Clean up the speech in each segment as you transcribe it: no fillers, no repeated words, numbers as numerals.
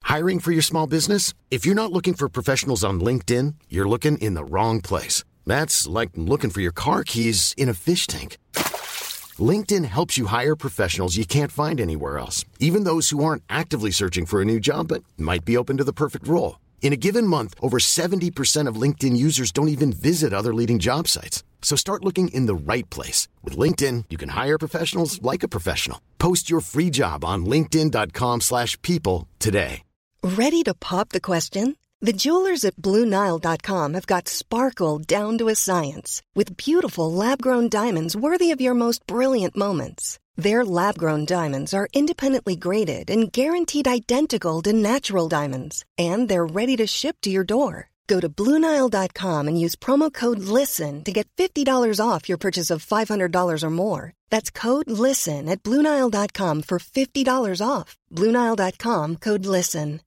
Hiring for your small business? If you're not looking for professionals on LinkedIn, you're looking in the wrong place. That's like looking for your car keys in a fish tank. LinkedIn helps you hire professionals you can't find anywhere else, even those who aren't actively searching for a new job but might be open to the perfect role. In a given month, over 70% of LinkedIn users don't even visit other leading job sites. So start looking in the right place. With LinkedIn, you can hire professionals like a professional. Post your free job on linkedin.com/people today. Ready to pop the question? The jewelers at BlueNile.com have got sparkle down to a science with beautiful lab-grown diamonds worthy of your most brilliant moments. Their lab-grown diamonds are independently graded and guaranteed identical to natural diamonds, and they're ready to ship to your door. Go to BlueNile.com and use promo code LISTEN to get $50 off your purchase of $500 or more. That's code LISTEN at BlueNile.com for $50 off. BlueNile.com, code LISTEN.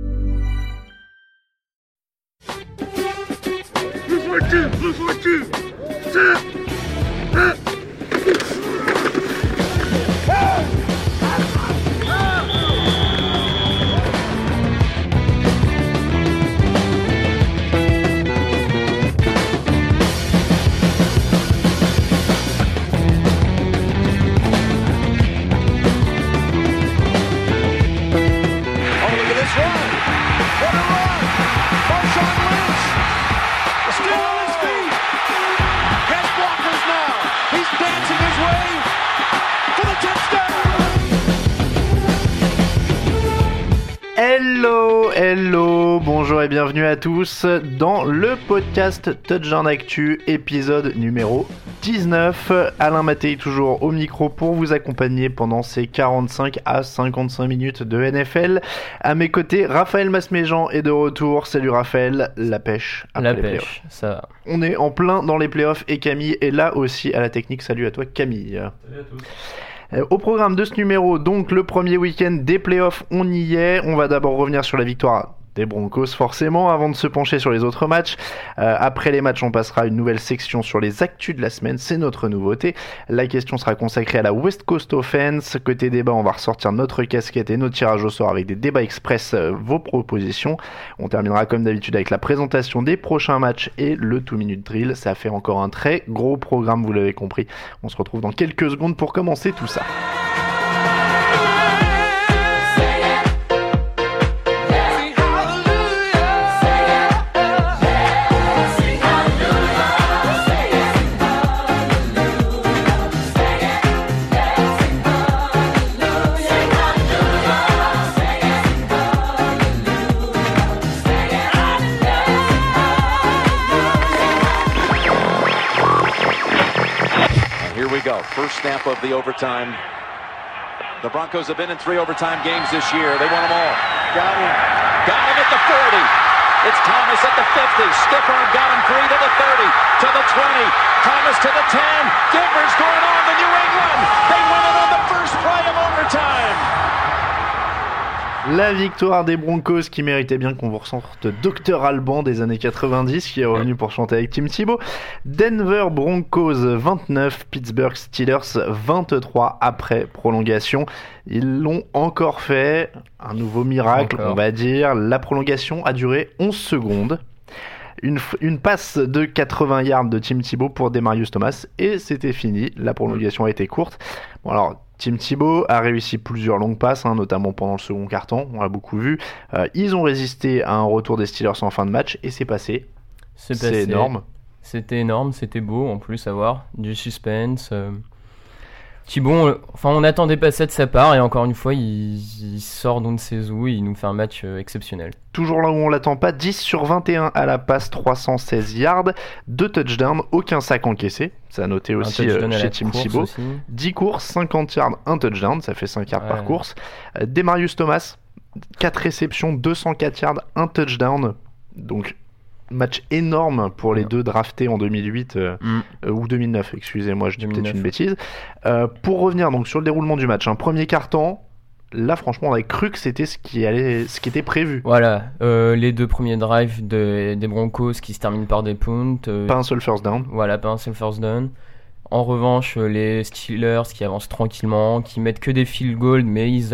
Hello, bonjour et bienvenue à tous dans le podcast Touchdown Actu, épisode numéro 19. Alain Mattei toujours au micro pour vous accompagner pendant ces 45 à 55 minutes de NFL. À mes côtés, Raphaël Masméjean est de retour. Salut Raphaël, la pêche après les playoffs. Ça va. On est en plein dans les playoffs et Camille est là aussi à la technique. Salut à toi Camille. Salut à tous. Au programme de ce numéro, donc le premier week-end des playoffs, on y est. On va d'abord revenir sur la victoire des Broncos forcément, avant de se pencher sur les autres matchs. Après les matchs, on passera à une nouvelle section sur les actus de la semaine, c'est notre nouveauté. La question sera consacrée à la West Coast Offense. Côté débat, on va ressortir notre casquette et notre tirage au sort avec des débats express, vos propositions. On terminera comme d'habitude avec la présentation des prochains matchs et le 2-minute drill. Ça fait encore un très gros programme, vous l'avez compris. On se retrouve dans quelques secondes pour commencer tout ça. First snap of the overtime. The Broncos have been in 3 overtime games this year. They won them all. Got him at the 40. It's Thomas at the 50. Skipper got him 3 to the 30, to the 20. Thomas to the 10. Givers going on to New England. They win it on the first play of overtime. La victoire des Broncos qui méritait bien qu'on vous ressorte Dr Alban des années 90 qui est revenu pour chanter avec Tim Tebow. Denver Broncos 29, Pittsburgh Steelers 23 après prolongation. Ils l'ont encore fait, un nouveau miracle on va dire. La prolongation a duré 11 secondes. Une passe de 80 yards de Tim Tebow pour Demaryius Thomas et c'était fini. La prolongation a été courte. Bon alors Tim Tebow a réussi plusieurs longues passes, notamment pendant le second quart-temps, on l'a beaucoup vu. Ils ont résisté à un retour des Steelers en fin de match et c'est passé. C'est énorme. C'était énorme, c'était beau en plus à voir, du suspense. Tebow, on n'attendait pas ça de sa part et encore une fois il sort d'on ne sait où, il nous fait un match exceptionnel. Toujours là où on l'attend pas, 10 sur 21 à la passe, 316 yards, 2 touchdowns, aucun sac encaissé, ça a noté aussi chez Tim Tebow. 10 courses, 50 yards, 1 touchdown, ça fait 5 yards par course. Demaryius Thomas, 4 réceptions, 204 yards, 1 touchdown, donc match énorme pour les deux draftés en 2008 ou 2009, excusez-moi, je dis 2009. Peut-être une bêtise. Pour revenir donc sur le déroulement du match, premier quart-temps, là franchement on avait cru que c'était ce qui était prévu. Voilà, les deux premiers drives des Broncos qui se terminent par des punts. Pas un seul first down. Voilà, pas un seul first down. En revanche, les Steelers qui avancent tranquillement, qui mettent que des field goals, mais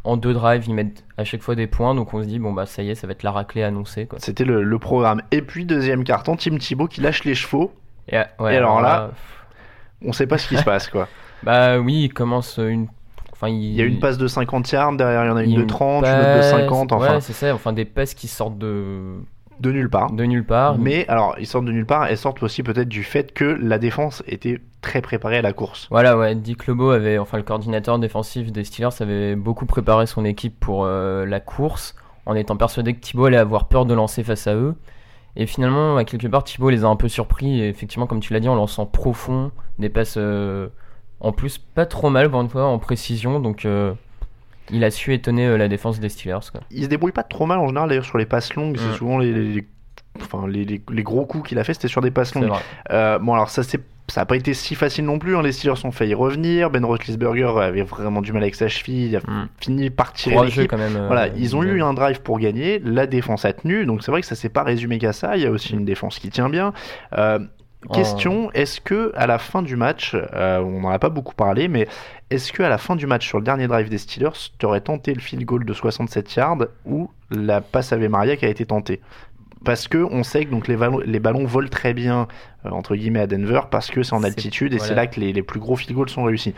en 2 drives, ils mettent à chaque fois des points, donc on se dit bon bah ça y est, ça va être la raclée annoncée quoi. C'était le programme. Et puis deuxième carton, Tim Thibault qui lâche les chevaux. Et alors là, on sait pas ce qui se passe quoi. Bah oui, il commence il y a une passe de 50 yards, derrière il y en a une de 30, une autre de 50, enfin. Ouais, c'est ça, enfin des passes qui sortent de nulle part. De nulle part. Mais alors, ils sortent de nulle part, elles sortent aussi peut-être du fait que la défense était très préparée à la course. Voilà, ouais, Dick LeBeau le coordinateur défensif des Steelers avait beaucoup préparé son équipe pour la course, en étant persuadé que Thibault allait avoir peur de lancer face à eux. Et finalement, à quelque part, Thibault les a un peu surpris, et effectivement, comme tu l'as dit, en lançant profond, des passes en plus pas trop mal, pour une fois, en précision, donc il a su étonner la défense des Steelers, quoi. Il se débrouille pas trop mal en général, d'ailleurs, sur les passes longues, c'est souvent les gros coups qu'il a fait, c'était sur des passes longues. Bon, alors ça n'a pas été si facile non plus, hein. Les Steelers ont failli revenir, Ben Roethlisberger avait vraiment du mal avec sa cheville, il a fini par tirer l'équipe. Quand même, voilà, ils ont eu un drive pour gagner, la défense a tenu, donc c'est vrai que ça s'est pas résumé qu'à ça, il y a aussi une défense qui tient bien. Question, est-ce que à la fin du match, on n'en a pas beaucoup parlé, mais est-ce que à la fin du match, sur le dernier drive des Steelers, tu aurais tenté le field goal de 67 yards ou la passe Ave Maria qui a été tentée? Parce que on sait que donc les ballons volent très bien entre guillemets à Denver parce que c'est en altitude et c'est là que les plus gros field goals sont réussis.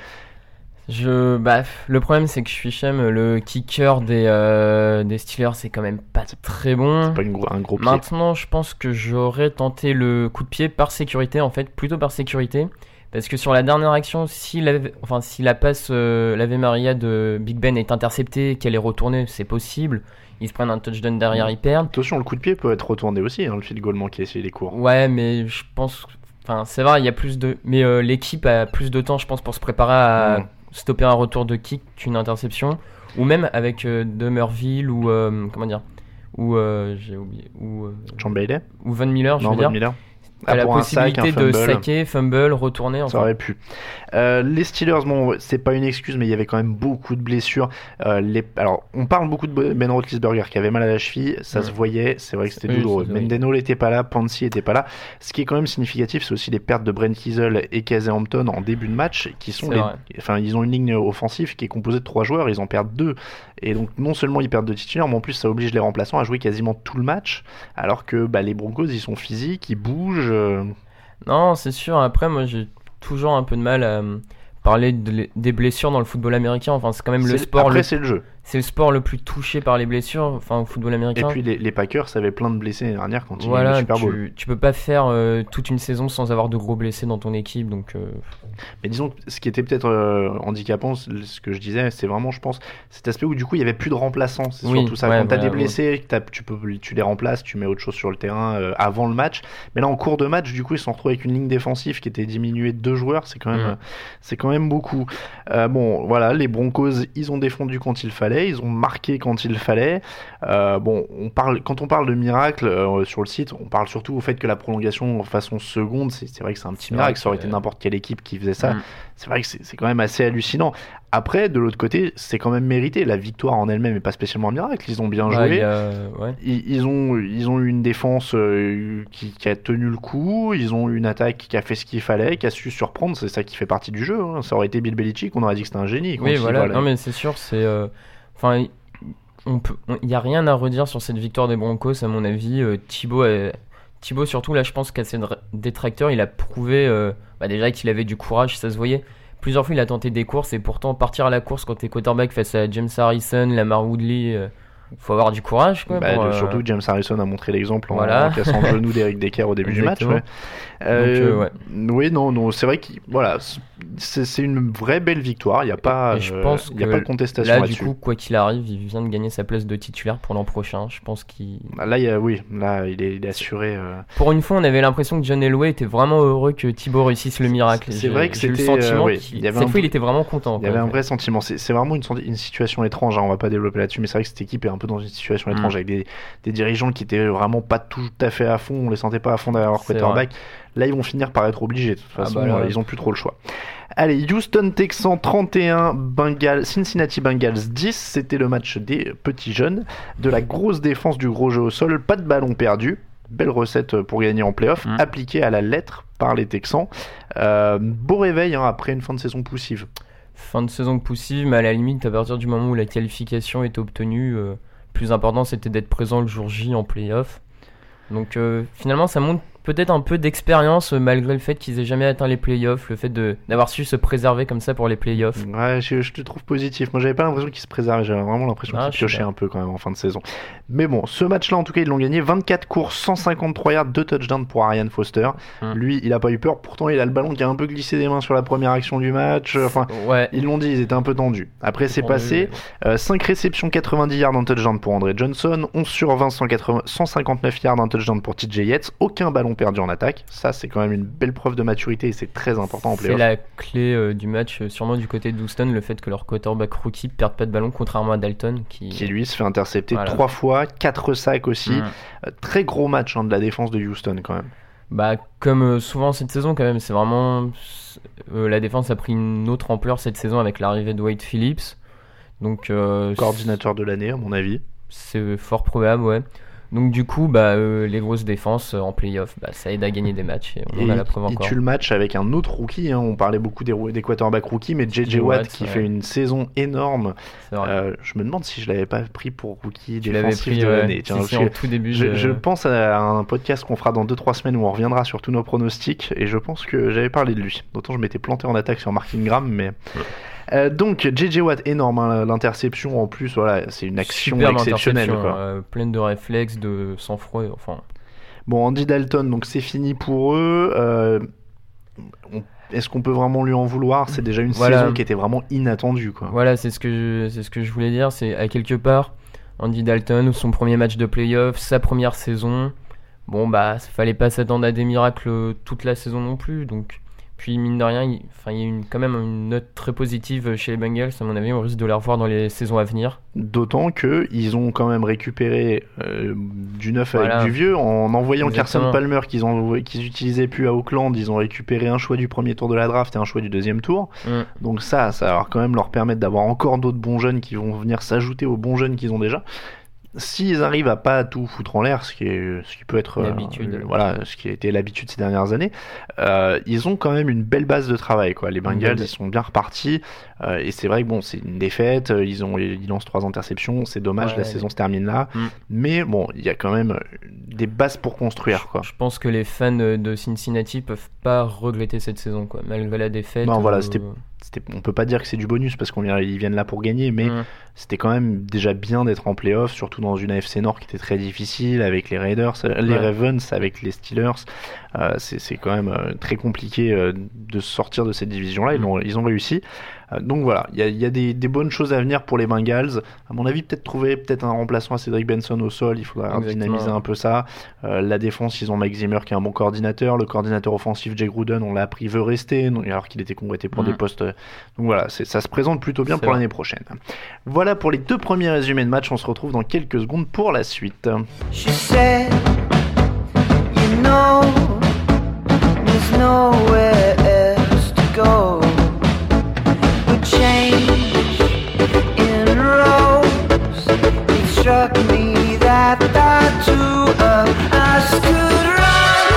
Le problème c'est que le kicker des Steelers c'est quand même pas très bon. C'est pas un gros pied. Maintenant, je pense que j'aurais tenté le coup de pied par sécurité, en fait, plutôt par sécurité, parce que sur la dernière action, si la passe l'Ave Maria de Big Ben est interceptée et qu'elle est retournée, c'est possible. Ils se prennent un touchdown derrière, ils perdent. Attention, le coup de pied peut être retourné aussi, hein, le field goal manqué si il est court. Ouais, mais je pense, c'est vrai, il y a plus de, mais l'équipe a plus de temps, je pense, pour se préparer à stopper un retour de kick qu'une interception, ou même avec Demerville ou j'ai oublié, John Bailey ou Von Miller, je veux dire. Miller. T'as la possibilité de saquer, fumble, retourner. Ça aurait pu. Les Steelers, bon, c'est pas une excuse, mais il y avait quand même beaucoup de blessures. Alors, on parle beaucoup de Ben Roethlisberger qui avait mal à la cheville, ça se voyait, c'est vrai que c'était douloureux. Mendenhall n'était pas là, Pouncey n'était pas là. Ce qui est quand même significatif, c'est aussi les pertes de Brent Kiesel et Casey Hampton en début de match, qui sont ils ont une ligne offensive qui est composée de 3 joueurs, ils en perdent 2. Et donc, non seulement ils perdent 2 titulaires, mais en plus, ça oblige les remplaçants à jouer quasiment tout le match, alors que les Broncos, ils sont physiques, ils bougent. Non, c'est sûr. Après, moi, j'ai toujours un peu de mal à parler des blessures dans le football américain. Enfin, c'est quand même le sport. Après, c'est le jeu. C'est le sport le plus touché par les blessures, au football américain. Et puis les Packers avaient plein de blessés l'année dernière quand ils gagnaient le Super Bowl. Tu peux pas faire toute une saison sans avoir de gros blessés dans ton équipe, donc. Mais disons que ce qui était peut-être handicapant, ce que je disais, c'est vraiment, je pense, cet aspect où du coup il y avait plus de remplaçants. C'est surtout ça. Quand t'as des blessés, tu les remplaces, tu mets autre chose sur le terrain avant le match. Mais là, en cours de match, du coup, ils se sont retrouvés avec une ligne défensive qui était diminuée de 2 joueurs. C'est quand même beaucoup. Bon, voilà, les Broncos, ils ont défendu quand il fallait. Ils ont marqué quand il fallait. Quand on parle de miracle sur le site, on parle surtout au fait que la prolongation façon seconde, c'est vrai que c'est un petit miracle. Ça aurait été n'importe quelle équipe qui faisait ça. C'est vrai que c'est quand même assez hallucinant. Après, de l'autre côté, c'est quand même mérité. La victoire en elle-même n'est pas spécialement un miracle. Ils ont bien joué. Ils ont eu une défense qui a tenu le coup. Ils ont eu une attaque qui a fait ce qu'il fallait, qui a su surprendre. C'est ça qui fait partie du jeu. Hein. Ça aurait été Bill Belichick, on aurait dit que c'était un génie. Oui, voilà. Non, mais c'est sûr, c'est. Il n'y a rien à redire sur cette victoire des Broncos, à mon avis. Thibault, surtout, là, je pense qu'à ses détracteurs, il a prouvé déjà qu'il avait du courage, ça se voyait. Plusieurs fois, il a tenté des courses, et pourtant, partir à la course quand t'es quarterback face à James Harrison, Lamar Woodley, faut avoir du courage, quoi. Surtout James Harrison a montré l'exemple en cassant le genou d'Eric Decker au début du match. Oui, non, c'est vrai que c'est une vraie belle victoire. Il n'y a pas de contestation là, là-dessus. Du coup, quoi qu'il arrive, il vient de gagner sa place de titulaire pour l'an prochain. Je pense qu'il. Là, il est assuré. Pour une fois, on avait l'impression que John Elway était vraiment heureux que Thibault réussisse le miracle. C'est vrai que j'ai c'était le sentiment cette fois, il était vraiment content. Il y avait un vrai sentiment. C'est vraiment une situation étrange. Hein, on va pas développer là-dessus, mais c'est vrai que cette équipe est un peu dans une situation étrange avec des dirigeants qui étaient vraiment pas tout à fait à fond. On les sentait pas à fond derrière leur quarterback. Là, ils vont finir par être obligés. De toute façon, ils ont plus trop le choix. Allez, Houston Texans 31, Cincinnati Bengals 10. C'était le match des petits jeunes, de la grosse défense, du gros jeu au sol, pas de ballon perdu. Belle recette pour gagner en play-off, appliquée à la lettre par les Texans. Beau réveil après une fin de saison poussive. fin de saison que possible, mais à la limite, à partir du moment où la qualification était obtenue, le plus important c'était d'être présent le jour J en play-off. Donc finalement, ça montre peut-être un peu d'expérience malgré le fait qu'ils aient jamais atteint les playoffs, le fait d'avoir su se préserver comme ça pour les playoffs. Ouais, je te trouve positif. Moi, j'avais pas l'impression qu'ils se préservaient, j'avais vraiment l'impression qu'ils piochaient un peu quand même en fin de saison. Mais bon, ce match-là, en tout cas, ils l'ont gagné. 24 courses, 153 yards, 2 touchdowns pour Arian Foster. Lui, il a pas eu peur. Pourtant, il a le ballon qui a un peu glissé des mains sur la première action du match. Enfin, ouais. Ils l'ont dit, ils étaient un peu tendus. Après, c'est passé. 5 réceptions, 90 yards, un touchdown pour André Johnson. 11 sur 20, 159 yards, un touchdown pour TJ Yates. Aucun ballon perdu en attaque. Ça, c'est quand même une belle preuve de maturité et c'est très important en playoff. C'est la clé du match, sûrement du côté d'Houston, le fait que leur quarterback rookie perde pas de ballon, contrairement à Dalton qui lui se fait intercepter 3 fois, 4 sacs aussi. Très gros match de la défense de Houston quand même. Bah, comme souvent cette saison quand même, c'est vraiment la défense a pris une autre ampleur cette saison avec l'arrivée de Wade Phillips. Donc coordinateur de l'année à mon avis. C'est fort probable, ouais. Donc du coup, les grosses défenses en play-off, ça aide à gagner des matchs. Et on a la preuve encore. Il tue le match avec un autre rookie. On parlait beaucoup des quarterbacks rookies, mais JJ Watt qui fait une saison énorme. Je me demande si je l'avais pas pris pour rookie défensif de l'année. Tiens, en tout début, je pense à un podcast qu'on fera dans 2-3 semaines où on reviendra sur tous nos pronostics. Et je pense que j'avais parlé de lui. D'autant je m'étais planté en attaque sur Mark Ingram, mais... donc JJ Watt énorme, l'interception en plus, voilà, c'est une action exceptionnelle quoi. Pleine de réflexes, de sang-froid, enfin. Bon, Andy Dalton, donc c'est fini pour eux. Est-ce qu'on peut vraiment lui en vouloir ? C'est déjà une saison qui était vraiment inattendue quoi. Voilà, c'est ce que je voulais dire, c'est à quelque part Andy Dalton, son premier match de play-off, sa première saison. Bon fallait pas s'attendre à des miracles toute la saison non plus, donc. Puis mine de rien, il y a quand même une note très positive chez les Bengals. À mon avis, on risque de les revoir dans les saisons à venir. D'autant qu'ils ont quand même récupéré du neuf avec du vieux. En envoyant Carson Palmer qu'ils utilisaient plus à Oakland, ils ont récupéré un choix du premier tour de la draft et un choix du deuxième tour. Donc ça va quand même leur permettre d'avoir encore d'autres bons jeunes qui vont venir s'ajouter aux bons jeunes qu'ils ont déjà. S'ils arrivent à pas tout foutre en l'air, ce qui peut être ce qui a été l'habitude ces dernières années, ils ont quand même une belle base de travail quoi. Les Bengals ils sont bien repartis et c'est vrai que c'est une défaite, ils lancent 3 interceptions, c'est dommage, la saison se termine là, mais bon, il y a quand même des bases pour construire quoi. Je pense que les fans de Cincinnati peuvent pas regretter cette saison quoi, malgré la défaite. Non voilà, on peut pas dire que c'est du bonus parce qu'ils viennent là pour gagner, mais c'était quand même déjà bien d'être en playoff, surtout dans une AFC Nord qui était très difficile avec les Raiders, les Ravens, avec les Steelers. C'est quand même très compliqué de sortir de cette division-là. Ils ont réussi. Donc voilà, il y a des bonnes choses à venir pour les Bengals. À mon avis, trouver un remplaçant à Cedric Benson au sol. Il faudra dynamiser un peu ça. La défense, ils ont Mike Zimmer qui est un bon coordinateur. Le coordinateur offensif, Jay Gruden, on l'a appris, veut rester, alors qu'il était convoité pour des postes. Donc voilà, ça se présente plutôt bien pour l'année prochaine. Voilà pour les 2 premiers résumés de match. On se retrouve dans quelques secondes pour la suite. She said, you know, there's nowhere else to go. The change in rows, it struck me that the two of us could run.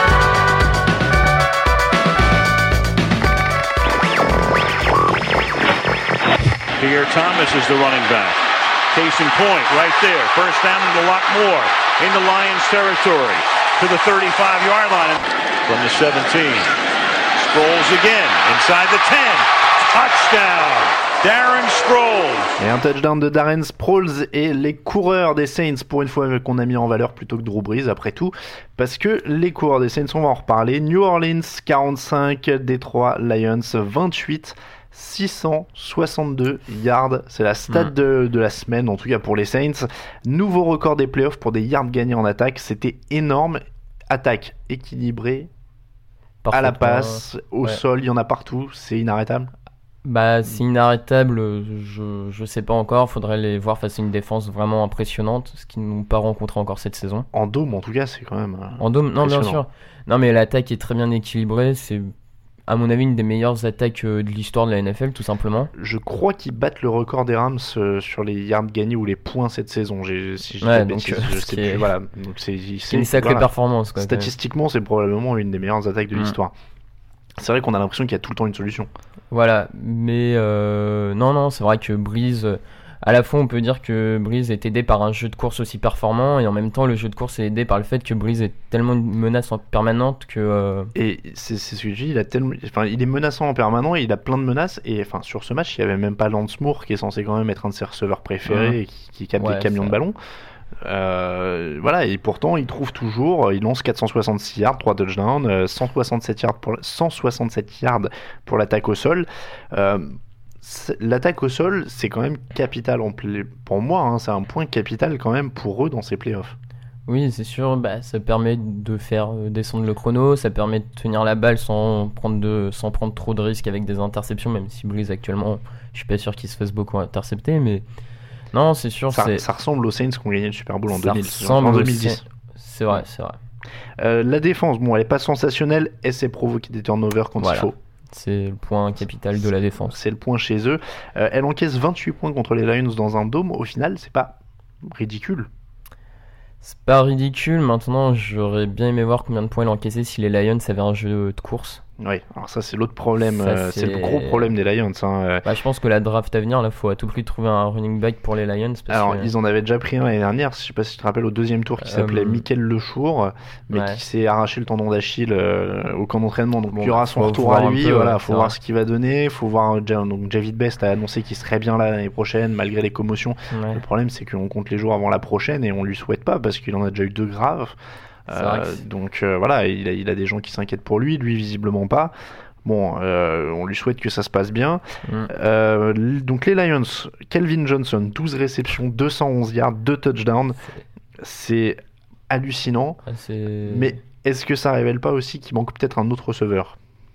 Pierre Thomas is the running back. Case in point, right there. First down and a lot more into Lions territory to the 35-yard line from the 17. Sproles again inside the 10. Touchdown, Darren Sproles. Et un touchdown de Darren Sproles et les coureurs des Saints, pour une fois qu'on a mis en valeur plutôt que Drew Brees après tout, parce que les coureurs des Saints, on va en reparler. New Orleans 45, Detroit Lions 28. 662 yards, c'est la stat de la semaine, en tout cas pour les Saints. Nouveau record des playoffs pour des yards gagnés en attaque, c'était énorme. Attaque équilibrée, à la passe, au sol, il y en a partout, c'est inarrêtable. C'est inarrêtable, je sais pas encore, faudrait les voir face à une défense vraiment impressionnante, ce qu'ils n'ont pas rencontré encore cette saison. En dôme en tout cas, c'est quand même en dôme, non bien sûr. Non mais l'attaque est très bien équilibrée, c'est à mon avis une des meilleures attaques de l'histoire de la NFL tout simplement. Je crois qu'ils battent le record des Rams sur les yards gagnés ou les points cette saison. Je sais plus. Voilà. Donc c'est une sacrée performance quoi, statistiquement c'est probablement une des meilleures attaques de l'histoire. c'est vrai qu'on a l'impression qu'il y a tout le temps une solution. Voilà, mais non, c'est vrai que Breeze, à la fois on peut dire que Breeze est aidé par un jeu de course aussi performant, et en même temps le jeu de course est aidé par le fait que Breeze est tellement une menace permanente que... Et c'est ce que je dis, il est menaçant en permanent, et il a plein de menaces, et enfin, sur ce match, il n'y avait même pas Lance Moore, qui est censé quand même être un de ses receveurs préférés, et qui capte des camions de ballon. Voilà, et pourtant il trouve toujours, il lance 466 yards, 3 touchdowns, 167 yards pour l'attaque au sol. L'attaque au sol, c'est quand même capital pour moi, hein, c'est un point capital quand même pour eux dans ces playoffs. Oui, c'est sûr, ça permet de faire descendre le chrono, ça permet de tenir la balle sans prendre trop de risques avec des interceptions, même si Breeze actuellement, je suis pas sûr qu'il se fasse beaucoup intercepter, mais non, c'est sûr. Ça ressemble aux Saints qui ont gagné le Super Bowl en 2010. C'est vrai. La défense, elle est pas sensationnelle, et c'est provoquer des turnovers quand il faut. C'est le point capital de la défense. C'est le point chez eux. Elle encaisse 28 points contre les Lions dans un dôme. Au final, c'est pas ridicule. C'est pas ridicule. Maintenant, j'aurais bien aimé voir combien de points elle encaissait si les Lions avaient un jeu de course. Oui, alors ça c'est l'autre problème, c'est le gros problème des Lions. Je pense que la draft à venir, il faut à tout prix trouver un running back pour les Lions. Ils en avaient déjà pris un l'année dernière, je sais pas si tu te rappelles, au deuxième tour, qui s'appelait Michael Lechour, mais qui s'est arraché le tendon d'Achille au camp d'entraînement. Donc il y aura son retour à lui, faut voir ce qu'il va donner, faut voir. Donc Javid Best a annoncé qu'il serait bien là l'année prochaine, malgré les commotions. Le problème c'est qu'on compte les jours avant la prochaine, et on lui souhaite pas, parce qu'il en a déjà eu 2 graves. Donc voilà, il a des gens qui s'inquiètent pour lui visiblement pas. On lui souhaite que ça se passe bien. Donc les Lions, Calvin Johnson, 12 réceptions, 211 yards, 2 touchdowns. C'est hallucinant. Mais est-ce que ça révèle pas aussi qu'il manque peut-être un autre receveur?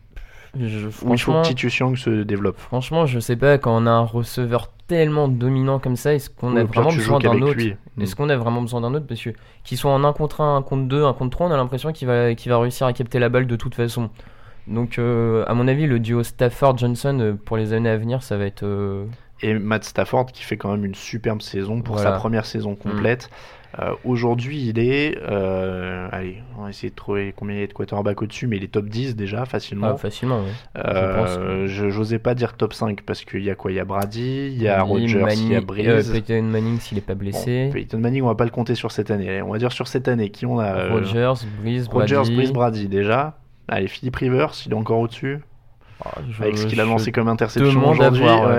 Ou il faut que Titus Young se développe? Franchement, je sais pas, quand on a un receveur tellement dominant comme ça, est-ce qu'on a vraiment besoin d'un autre? Est-ce qu'on a vraiment besoin d'un autre? Parce que qu'il soit en 1 contre 1, 1 contre 2, 1 contre 3, on a l'impression qu'il va réussir à capter la balle de toute façon. Donc à mon avis, le duo Stafford-Johnson pour les années à venir, ça va être... Et Matt Stafford qui fait quand même une superbe saison pour sa première saison complète. Aujourd'hui, il est... allez, on va essayer de trouver combien il y a de quarterbacks au-dessus, mais il est top 10 déjà, facilement. Facilement, oui. J'osais pas dire top 5, parce qu'il y a quoi? Il y a Brady, il y a Rodgers, il y a Breeze. Peyton Manning s'il est pas blessé. Peyton Manning, on va pas le compter sur cette année. On va dire sur cette année, qui on a? Rodgers, Breeze, Brady déjà. Allez, Philip Rivers, il est encore au-dessus. Avec ce qu'il a lancé comme interception aujourd'hui.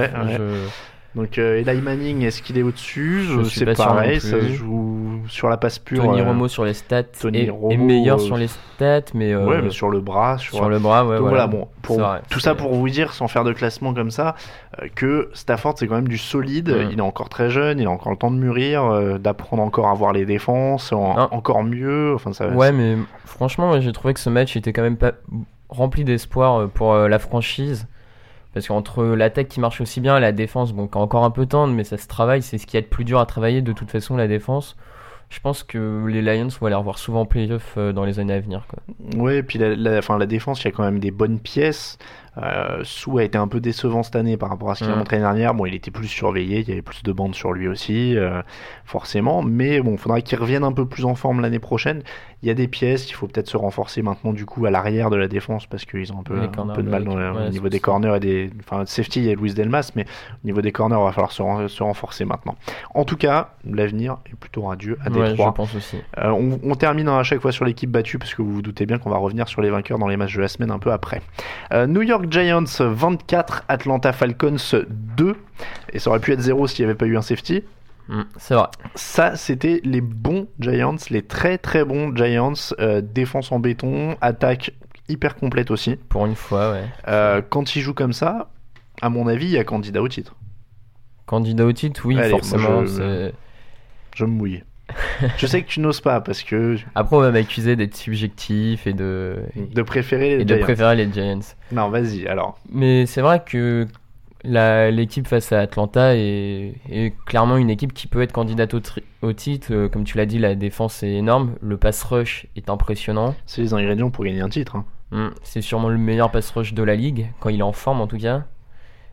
Donc Eli Manning, est-ce qu'il est au-dessus? C'est pareil, ça se joue sur la passe pure. Tony Romo sur les stats est meilleur sur les stats, mais mais sur le bras, sur le bras, donc voilà, ça pour vous dire, sans faire de classement comme ça, que Stafford c'est quand même du solide. Il est encore très jeune, il a encore le temps de mûrir, d'apprendre encore à voir les défenses, encore mieux. Enfin ça. Mais franchement, moi, j'ai trouvé que ce match était quand même pas rempli d'espoir pour la franchise. Parce qu'entre l'attaque qui marche aussi bien, la défense, qui est encore un peu tendre, mais ça se travaille, c'est ce qu'il y a de plus dur à travailler de toute façon, la défense. Je pense que les Lions vont les revoir souvent en playoff dans les années à venir. Ouais, et puis la défense, il y a quand même des bonnes pièces. Sou a été un peu décevant cette année par rapport à ce qu'il a montré l'année dernière. Il était plus surveillé, il y avait plus de bandes sur lui aussi, forcément. Mais il faudra qu'il revienne un peu plus en forme l'année prochaine. Il y a des pièces, il faut peut-être se renforcer maintenant du coup à l'arrière de la défense, parce qu'ils ont un peu de mal au niveau des corners et des... safety, il y a Luis Delmas, mais au niveau des corners, il va falloir se renforcer maintenant. En tout cas, l'avenir est plutôt radieux à Détroit. Je pense aussi. On termine à chaque fois sur l'équipe battue, parce que vous vous doutez bien qu'on va revenir sur les vainqueurs dans les matchs de la semaine un peu après. New York Giants 24, Atlanta Falcons 2, et ça aurait pu être 0 s'il n'y avait pas eu un safety. C'est vrai. Ça, c'était les bons Giants, les très très bons Giants. Défense en béton, attaque hyper complète aussi. Pour une fois, ouais. Quand ils jouent comme ça, à mon avis, il y a candidat au titre. Candidat au titre, oui. Allez, forcément. Je me mouille. Je sais que tu n'oses pas, parce que... Après, on va m'accuser d'être subjectif et de préférer les Giants. Non, vas-y, alors. Mais c'est vrai que l'équipe face à Atlanta est clairement une équipe qui peut être candidate au titre. Comme tu l'as dit, la défense est énorme, le pass rush est impressionnant. C'est les ingrédients pour gagner un titre. C'est sûrement le meilleur pass rush de la ligue, quand il est en forme en tout cas.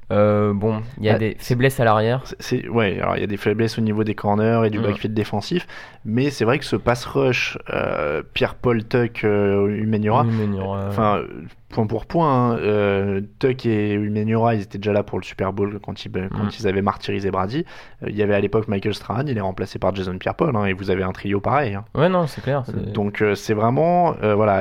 Bon, il y a des faiblesses à l'arrière. Ouais, alors il y a des faiblesses au niveau des corners et du backfield défensif, mais c'est vrai que ce pass rush, Pierre-Paul, Tuck, Umenyiora, enfin, point pour point, Tuck et Umenyiora, ils étaient déjà là pour le Super Bowl quand ils avaient martyrisé Brady. Il y avait à l'époque Michael Strahan, il est remplacé par Jason Pierre-Paul, et vous avez un trio pareil. Ouais, non, c'est clair. Donc c'est vraiment, voilà.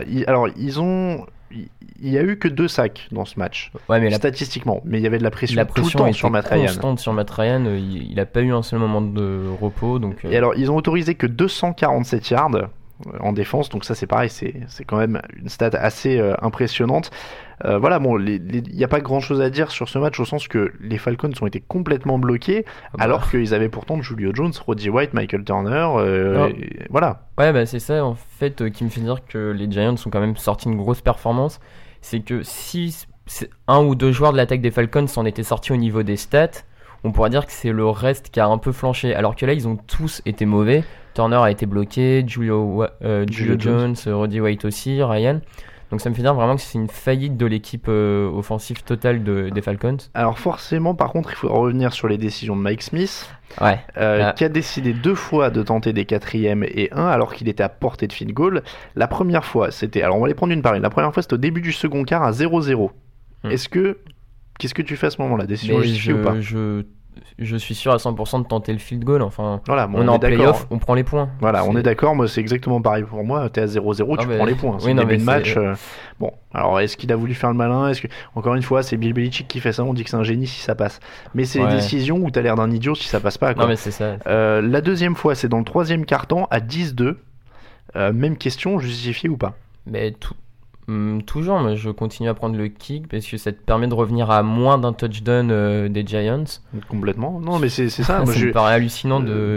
Il y a eu que 2 sacs dans ce match, statistiquement, mais il y avait de la pression tout le temps sur Matt Ryan. Constante sur Matt Ryan, il n'a pas eu un seul moment de repos. Donc, Et alors, ils ont autorisé que 247 yards en défense, donc ça c'est pareil, c'est quand même une stat assez impressionnante. Voilà, bon, il n'y a pas grand chose à dire sur ce match au sens que les Falcons ont été complètement bloqués, alors qu'ils avaient pourtant Julio Jones, Roddy White, Michael Turner, voilà. Ouais, bah c'est ça en fait qui me fait dire que les Giants ont quand même sorti une grosse performance. C'est que si un ou deux joueurs de l'attaque des Falcons s'en étaient sortis au niveau des stats, on pourrait dire que c'est le reste qui a un peu flanché. Alors que là, ils ont tous été mauvais. Turner a été bloqué, Julio Jones, Roddy White aussi, Ryan. Donc ça me fait dire vraiment que c'est une faillite de l'équipe offensive totale des Falcons. Alors forcément, par contre, il faut revenir sur les décisions de Mike Smith, qui a décidé 2 fois de tenter des 4e et 1 alors qu'il était à portée de field goal. La première fois, c'était... Alors on va les prendre une par une. La première fois, c'était au début du second quart à 0-0. Qu'est-ce que tu fais à ce moment-là? Décision justifiée ou pas? Je suis sûr à 100% de tenter le field goal. Enfin, voilà, bon, on est en playoff, on prend les points. Voilà, on est d'accord. Moi, c'est exactement pareil pour moi. T'es à 0-0, tu prends les points. C'est le début de match. Bon, alors est-ce qu'il a voulu faire le malin? Encore une fois, c'est Bill Belichick qui fait ça. On dit que c'est un génie si ça passe. Mais c'est des décisions où t'as l'air d'un idiot si ça passe pas, quoi. Non, mais c'est ça. La deuxième fois, c'est dans le 3e quart-temps à 10-2. Même question, justifiée ou pas? Mais toujours, mais je continue à prendre le kick parce que ça te permet de revenir à moins d'un touchdown des Giants. Complètement. Non, mais c'est ça. Ça me paraît hallucinant de.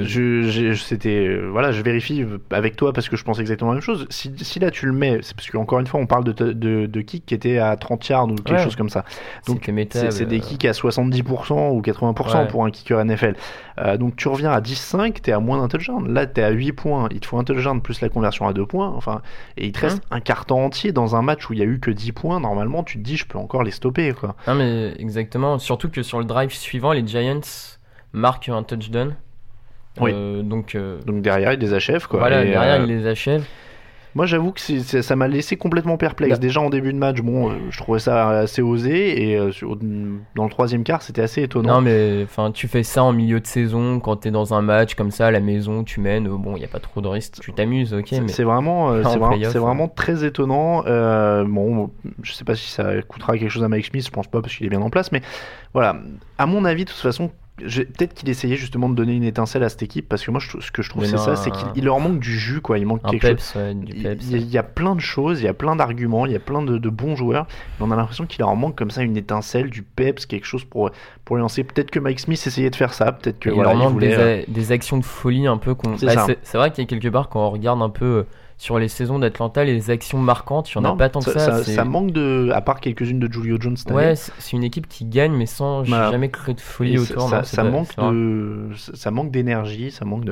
Je vérifie avec toi parce que je pense exactement la même chose. Si là tu le mets, c'est parce qu'encore une fois on parle de kick qui était à 30 yards ou quelque chose comme ça. Donc c'est des kicks à 70% ou 80% pour un kicker NFL. Donc tu reviens à 10-5, t'es à moins d'un touchdown. Là t'es à 8 points, il te faut un touchdown plus la conversion à 2 points. Enfin, et il te reste un quart-temps entier dans un match où il y a eu que 10 points. Normalement tu te dis je peux encore les stopper, quoi. Non mais exactement, surtout que sur le drive suivant les Giants marquent un touchdown. Donc derrière ils les achèvent, quoi. Voilà, derrière ils les achèvent. Moi j'avoue que ça m'a laissé complètement perplexe. Déjà en début de match, je trouvais ça assez osé, et dans le 3e quart c'était assez étonnant. Non mais enfin tu fais ça en milieu de saison quand t'es dans un match comme ça à la maison, tu mènes, bon il y a pas trop de risques, tu t'amuses, ok. C'est vraiment très étonnant. Bon, je sais pas si ça coûtera quelque chose à Mike Smith, je pense pas parce qu'il est bien en place, mais voilà. À mon avis de toute façon, peut-être qu'il essayait justement de donner une étincelle à cette équipe, parce que moi ce que je trouve c'est qu'il leur manque du jus, quoi. Il manque quelque chose. Il y a plein de choses, il y a plein d'arguments, il y a plein de bons joueurs, mais on a l'impression qu'il leur manque comme ça une étincelle, du peps, quelque chose pour les lancer. Peut-être que Mike Smith essayait de faire ça, peut-être que il leur manque des actions de folie un peu c'est vrai qu'il y a quelque part quand on regarde un peu sur les saisons d'Atlanta, les actions marquantes, il n'y en a pas tant que ça. Ça manque à part quelques-unes de Julio Jones cette année. Ouais, c'est une équipe qui gagne, mais sans jamais créer de folie autour. Ça manque d'énergie, ça manque de...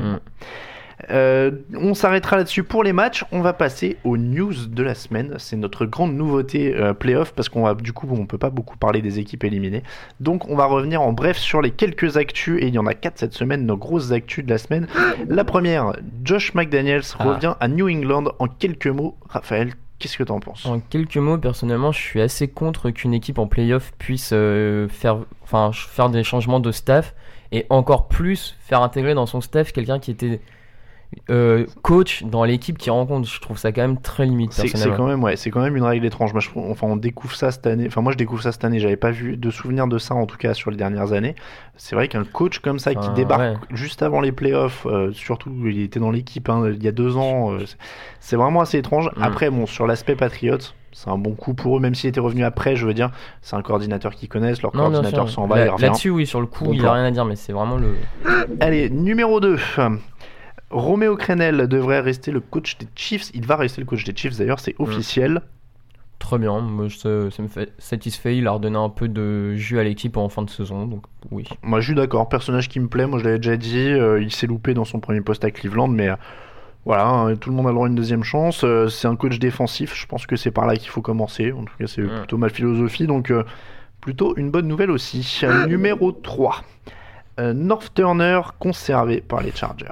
On s'arrêtera là-dessus pour les matchs. On va passer aux news de la semaine. C'est notre grande nouveauté playoff, parce on peut pas beaucoup parler des équipes éliminées. Donc on va revenir en bref sur les quelques actus, et il y en a 4 cette semaine, nos grosses actus de la semaine. La première, Josh McDaniels revient à New England. En quelques mots, Raphaël, qu'est-ce que t'en penses? En quelques mots, personnellement, je suis assez contre qu'une équipe en playoff puisse faire des changements de staff, et encore plus faire intégrer dans son staff quelqu'un qui était coach dans l'équipe qui rencontre. Je trouve ça quand même très limite, personnellement. C'est quand même une règle étrange. On découvre ça cette année. Enfin, moi je découvre ça cette année. J'avais pas vu de souvenir de ça, en tout cas sur les dernières années. C'est vrai qu'un coach comme ça qui débarque juste avant les playoffs, surtout il était dans l'équipe il y a 2 ans, c'est vraiment assez étrange. Après, sur l'aspect Patriots, c'est un bon coup pour eux, même s'il était revenu après. Je veux dire, c'est un coordinateur qu'ils connaissent, leur coordinateur s'en va, il revient. Là-dessus, oui, sur le coup, il a rien à dire, mais c'est vraiment le... Allez, numéro 2. Romeo Crennel devrait rester le coach des Chiefs. Il va rester le coach des Chiefs, d'ailleurs, c'est officiel. Très bien, moi, ça me fait satisfait. Il a redonné un peu de jus à l'équipe en fin de saison, donc oui. Moi je suis d'accord, personnage qui me plaît, moi je l'avais déjà dit, il s'est loupé dans son premier poste à Cleveland, mais voilà, tout le monde a le droit à une deuxième chance. C'est un coach défensif, je pense que c'est par là qu'il faut commencer. En tout cas c'est plutôt ma philosophie, donc plutôt une bonne nouvelle aussi. Numéro 3. North Turner conservé par les Chargers.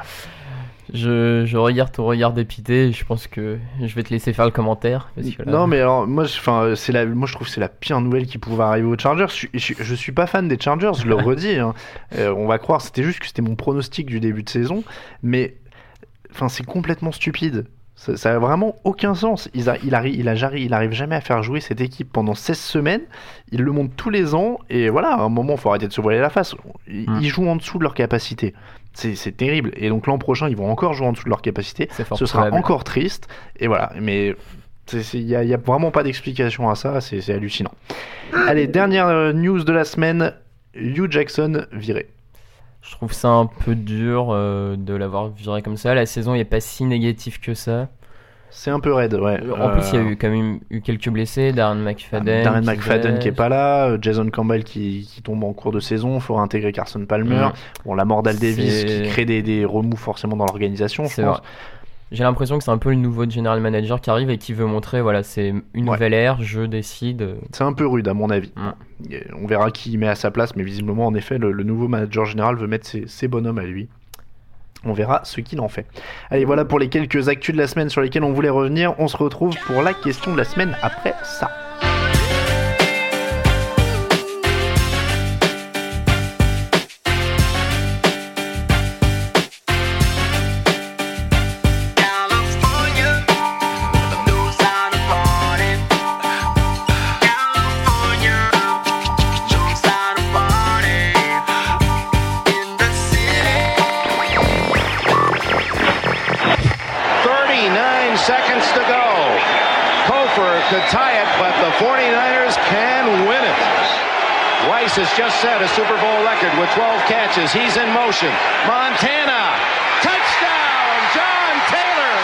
Je regarde ton regard dépité, je pense que je vais te laisser faire le commentaire. Parce que là... Non, mais alors, moi je trouve que c'est la pire nouvelle qui pouvait arriver aux Chargers. Je suis pas fan des Chargers, je le redis. Hein. On va croire, c'était juste que c'était mon pronostic du début de saison. Mais c'est complètement stupide. Ça a vraiment aucun sens. Il arrive jamais à faire jouer cette équipe pendant 16 semaines. Ils le montent tous les ans. Et voilà, à un moment, il faut arrêter de se voiler la face. Ils jouent en dessous de leur capacité. C'est terrible. Et donc l'an prochain, ils vont encore jouer en dessous de leur capacité. Ce sera encore triste. Et voilà. Mais il n'y a vraiment pas d'explication à ça. C'est hallucinant. Allez, dernière news de la semaine. Hugh Jackson viré. Je trouve ça un peu dur de l'avoir viré comme ça. La saison n'est pas si négative que ça. C'est un peu raide, ouais. En plus, il y a eu quand même quelques blessés. Darren McFadden qui est pas là. Jason Campbell qui tombe en cours de saison. Il faut réintégrer Carson Palmer. Bon, la mort d'Al Davis qui crée des remous forcément dans l'organisation, je pense. J'ai l'impression que c'est un peu le nouveau general manager qui arrive et qui veut montrer, voilà, c'est une nouvelle ère, je décide. C'est un peu rude à mon avis. On verra qui il met à sa place, mais visiblement, en effet, le nouveau manager général veut mettre ses bonhommes à lui. On verra ce qu'il en fait. Allez, voilà pour les quelques actus de la semaine sur lesquelles on voulait revenir. On se retrouve pour la question de la semaine après ça. Has just set a Super Bowl record with 12 catches. He's in motion. Montana. Touchdown, John Taylor.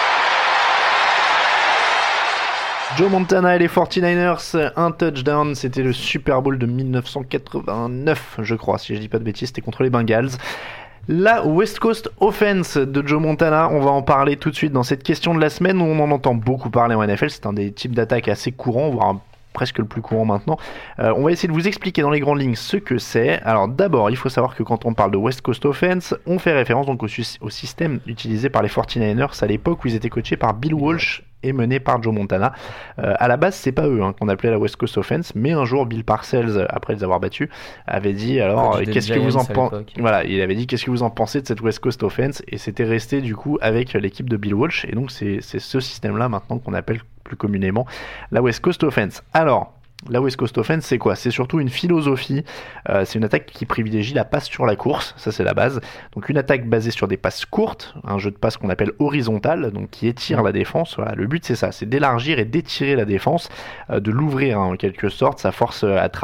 Joe Montana et les 49ers, un touchdown. C'était le Super Bowl de 1989, je crois. Si je dis pas de bêtises, c'était contre les Bengals. La West Coast Offense de Joe Montana, on va en parler tout de suite dans cette question de la semaine où on en entend beaucoup parler en NFL. C'est un des types d'attaques assez courants, voire presque le plus courant maintenant. On va essayer de vous expliquer dans les grandes lignes ce que c'est. Alors d'abord, il faut savoir que quand on parle de West Coast Offense, on fait référence donc au système utilisé par les 49ers à l'époque où ils étaient coachés par Bill Walsh et menés par Joe Montana. À la base, c'est pas eux qu'on appelait la West Coast Offense, mais un jour Bill Parcells, après les avoir battus, avait dit alors qu'est-ce que vous en pensez. Voilà, il avait dit qu'est-ce que vous en pensez de cette West Coast Offense, et c'était resté du coup avec l'équipe de Bill Walsh, et donc c'est ce système-là maintenant qu'on appelle plus communément la West Coast Offense. Alors, la West Coast Offense, c'est quoi ? C'est surtout une philosophie, c'est une attaque qui privilégie la passe sur la course, ça c'est la base. Donc une attaque basée sur des passes courtes, un jeu de passe qu'on appelle horizontal, donc qui étire la défense. Voilà, le but c'est ça, c'est d'élargir et d'étirer la défense, de l'ouvrir en quelque sorte. La force,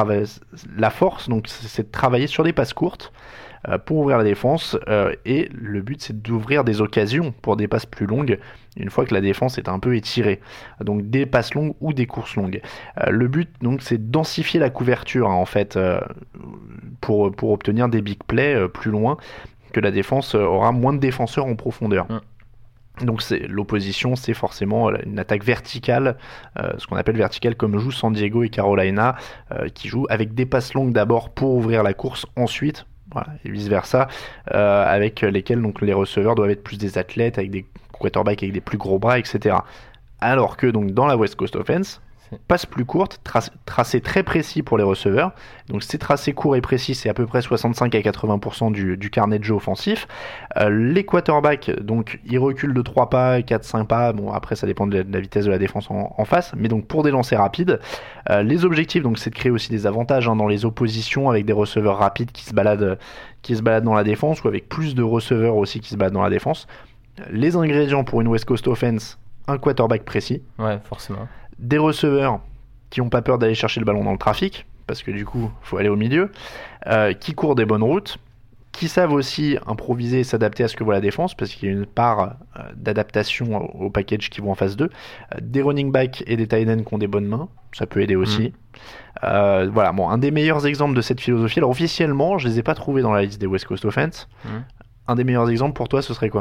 donc c'est de travailler sur des passes courtes pour ouvrir la défense, et le but c'est d'ouvrir des occasions pour des passes plus longues une fois que la défense est un peu étirée, donc des passes longues ou des courses longues. Le but donc c'est densifier la couverture en fait, pour obtenir des big plays plus loin, que la défense aura moins de défenseurs en profondeur. Donc l'opposition, c'est forcément une attaque verticale, ce qu'on appelle verticale, comme jouent San Diego et Carolina, qui jouent avec des passes longues d'abord pour ouvrir la course ensuite. Voilà, et vice versa, avec lesquels donc les receveurs doivent être plus des athlètes, avec des quarterbacks avec des plus gros bras, etc. Alors que donc dans la West Coast Offense, passe plus courte, tracé très précis pour les receveurs. Donc ces tracés courts et précis, c'est à peu près 65 à 80% du carnet de jeu offensif. Les quarterbacks, donc ils reculent de 3 pas, 4-5 pas. Bon, après ça dépend de la vitesse de la défense en face, mais donc pour des lancers rapides. Les objectifs, donc c'est de créer aussi des avantages dans les oppositions avec des receveurs rapides qui se baladent dans la défense, ou avec plus de receveurs aussi qui se baladent dans la défense. Les ingrédients pour une West Coast Offense: un quarterback précis. Ouais, forcément. Des receveurs qui n'ont pas peur d'aller chercher le ballon dans le trafic, parce que du coup, il faut aller au milieu, qui courent des bonnes routes, qui savent aussi improviser et s'adapter à ce que voit la défense, parce qu'il y a une part d'adaptation au package qui vont en phase 2, des running backs et des tight ends qui ont des bonnes mains, ça peut aider aussi. Voilà, bon, un des meilleurs exemples de cette philosophie, alors officiellement, je ne les ai pas trouvés dans la liste des West Coast Offense. Un des meilleurs exemples pour toi, ce serait quoi ?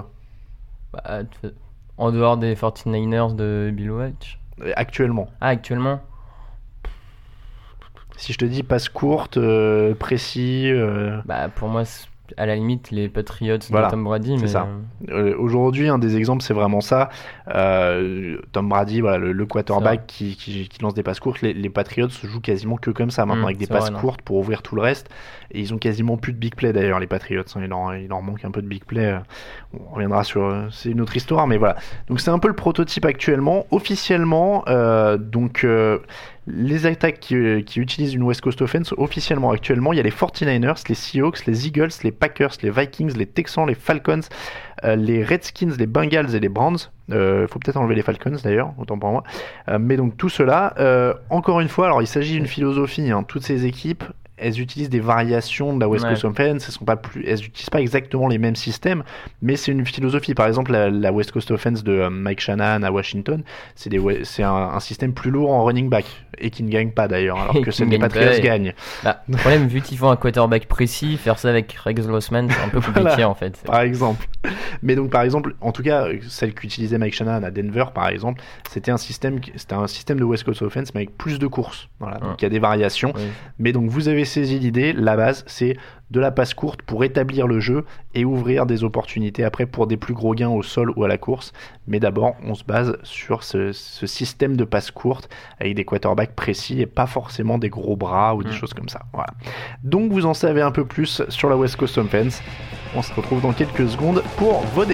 En dehors des 49ers de Bill Walsh. Actuellement. Actuellement. Si je te dis passe courte, précis... Bah, pour moi, à la limite, les Patriots Voilà, de Tom Brady. c'est Mais ça. Aujourd'hui, un des exemples, c'est vraiment ça. Tom Brady, voilà, le quarterback qui lance des passes courtes. Les Patriots se jouent quasiment que comme ça maintenant, avec des passes courtes pour ouvrir tout le reste. Et ils ont quasiment plus de big play d'ailleurs, les Patriots. Il leur manque un peu de big play. On reviendra sur... c'est une autre histoire, mais voilà. Donc c'est un peu le prototype actuellement. Officiellement, les attaques qui utilisent une West Coast offense, officiellement actuellement, il y a les 49ers, les Seahawks, les Eagles, les Packers, les Vikings, les Texans, les Falcons, les Redskins, les Bengals et les Browns. Faut peut-être enlever les Falcons d'ailleurs, autant pour moi. Mais donc tout cela, encore une fois, alors il s'agit d'une philosophie, hein, toutes ces équipes, elles utilisent des variations de la West Coast Offense, elles n'utilisent pas exactement les mêmes systèmes, mais c'est une philosophie. Par exemple, la West Coast Offense de Mike Shanahan à Washington, c'est un système plus lourd en running back, et qui ne gagne pas d'ailleurs, alors que celle des Patriots gagne. Bah, le problème, vu qu'ils font un quarterback précis, faire ça avec Rex Grossman, c'est un peu compliqué Voilà, en fait. Par exemple. Mais donc par exemple, en tout cas, celle qu'utilisait Mike Shanahan à Denver, par exemple, c'était un système de West Coast Offense, mais avec plus de courses. Voilà, donc il y a des variations. Oui. Mais donc vous avez saisi l'idée, la base, c'est de la passe courte pour établir le jeu et ouvrir des opportunités après pour des plus gros gains au sol ou à la course. Mais d'abord, on se base sur ce système de passe courte avec des quarterbacks précis et pas forcément des gros bras ou des choses comme ça. Voilà. Donc vous en savez un peu plus sur la West Coast Offense. On se retrouve dans quelques secondes pour vos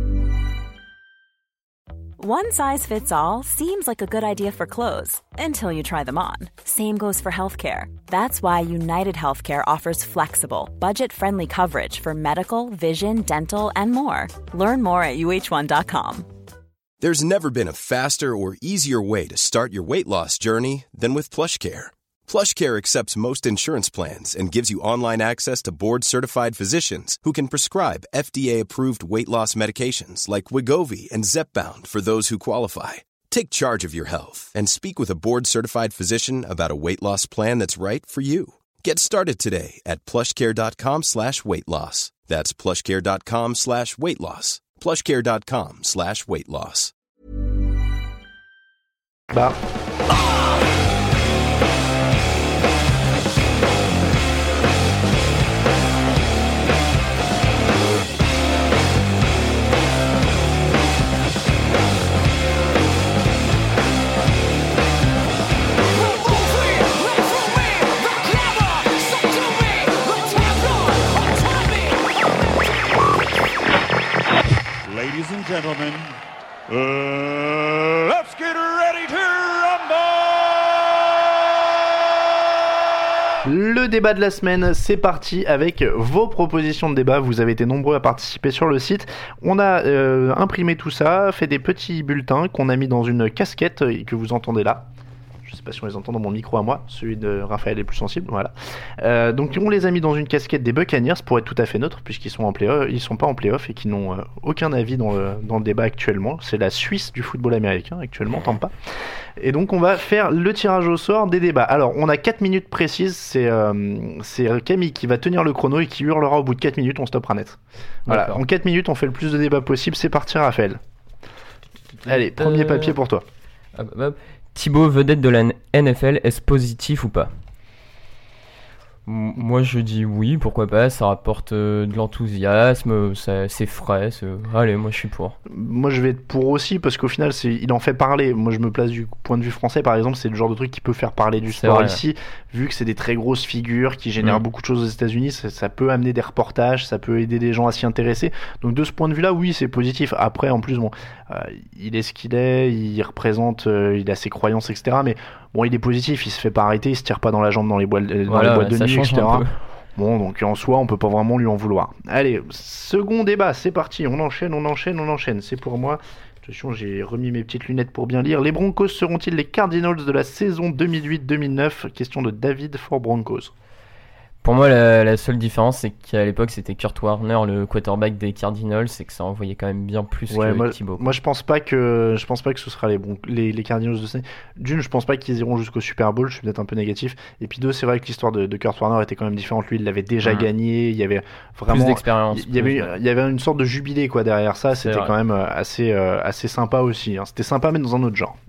One size fits all seems like a good idea for clothes until you try them on. Same goes for healthcare. That's why United Healthcare offers flexible, budget-friendly coverage for medical, vision, dental, and more. Learn more at uh1.com. There's never been a faster or easier way to start your weight loss journey than with PlushCare. PlushCare accepts most insurance plans and gives you online access to board-certified physicians who can prescribe FDA-approved weight loss medications like Wegovy and Zepbound for those who qualify. Take charge of your health and speak with a board-certified physician about a weight loss plan that's right for you. Get started today at plushcare.com/weightloss. That's plushcare.com/weightloss. plushcare.com/weightloss. Bah. Ladies and gentlemen, let's get ready to rumble! Le débat de la semaine, c'est parti avec vos propositions de débat. Vous avez été nombreux à participer sur le site. On a imprimé tout ça, fait des petits bulletins qu'on a mis dans une casquette et que vous entendez là. Je sais pas si on les entend dans mon micro à moi, celui de Raphaël est plus sensible, voilà. Donc on les a mis dans une casquette des Buccaneers pour être tout à fait neutre, puisqu'ils sont en play-off, ils sont pas en play-off et qu'ils n'ont aucun avis dans le débat actuellement. C'est la Suisse du football américain actuellement, Tampa. Et donc on va faire le tirage au sort des débats. Alors on a 4 minutes précises, c'est Camille qui va tenir le chrono et qui hurlera au bout de 4 minutes, on stoppera net. Voilà, d'accord. En 4 minutes on fait le plus de débats possible, c'est parti Raphaël. Allez, premier papier pour toi. Thibaut, vedette de la NFL, est-ce positif ou pas ? Moi je dis oui, pourquoi pas, ça rapporte de l'enthousiasme, c'est frais, allez, moi je suis pour. Moi je vais être pour aussi, parce qu'au final il en fait parler. Moi je me place du point de vue français par exemple, c'est le genre de truc qui peut faire parler du sport ici, vu que c'est des très grosses figures qui génèrent beaucoup de choses aux États-Unis, ça peut amener des reportages, ça peut aider des gens à s'y intéresser. Donc de ce point de vue là, oui c'est positif. Après en plus il est ce qu'il est, il représente, il a ses croyances etc. Mais bon, il est positif, il se fait pas arrêter, il se tire pas dans la jambe dans les boîtes de nuit, etc. Bon, donc en soi, on peut pas vraiment lui en vouloir. Allez, second débat, c'est parti, on enchaîne. C'est pour moi. Attention, j'ai remis mes petites lunettes pour bien lire. Les Broncos seront-ils les Cardinals de la saison 2008-2009 ? Question de David for Broncos. Pour moi, la seule différence, c'est qu'à l'époque, c'était Kurt Warner, le quarterback des Cardinals, et que ça envoyait quand même bien plus que Thibaut. Moi, je pense pas que ce sera les Cardinals de cette année. D'une, je pense pas qu'ils iront jusqu'au Super Bowl, je suis peut-être un peu négatif. Et puis deux, c'est vrai que l'histoire de Kurt Warner était quand même différente. Lui, il l'avait déjà gagné, il y avait vraiment plus d'expérience. Il y avait une sorte de jubilé quoi derrière ça. C'était quand même assez sympa aussi. Hein. C'était sympa, mais dans un autre genre.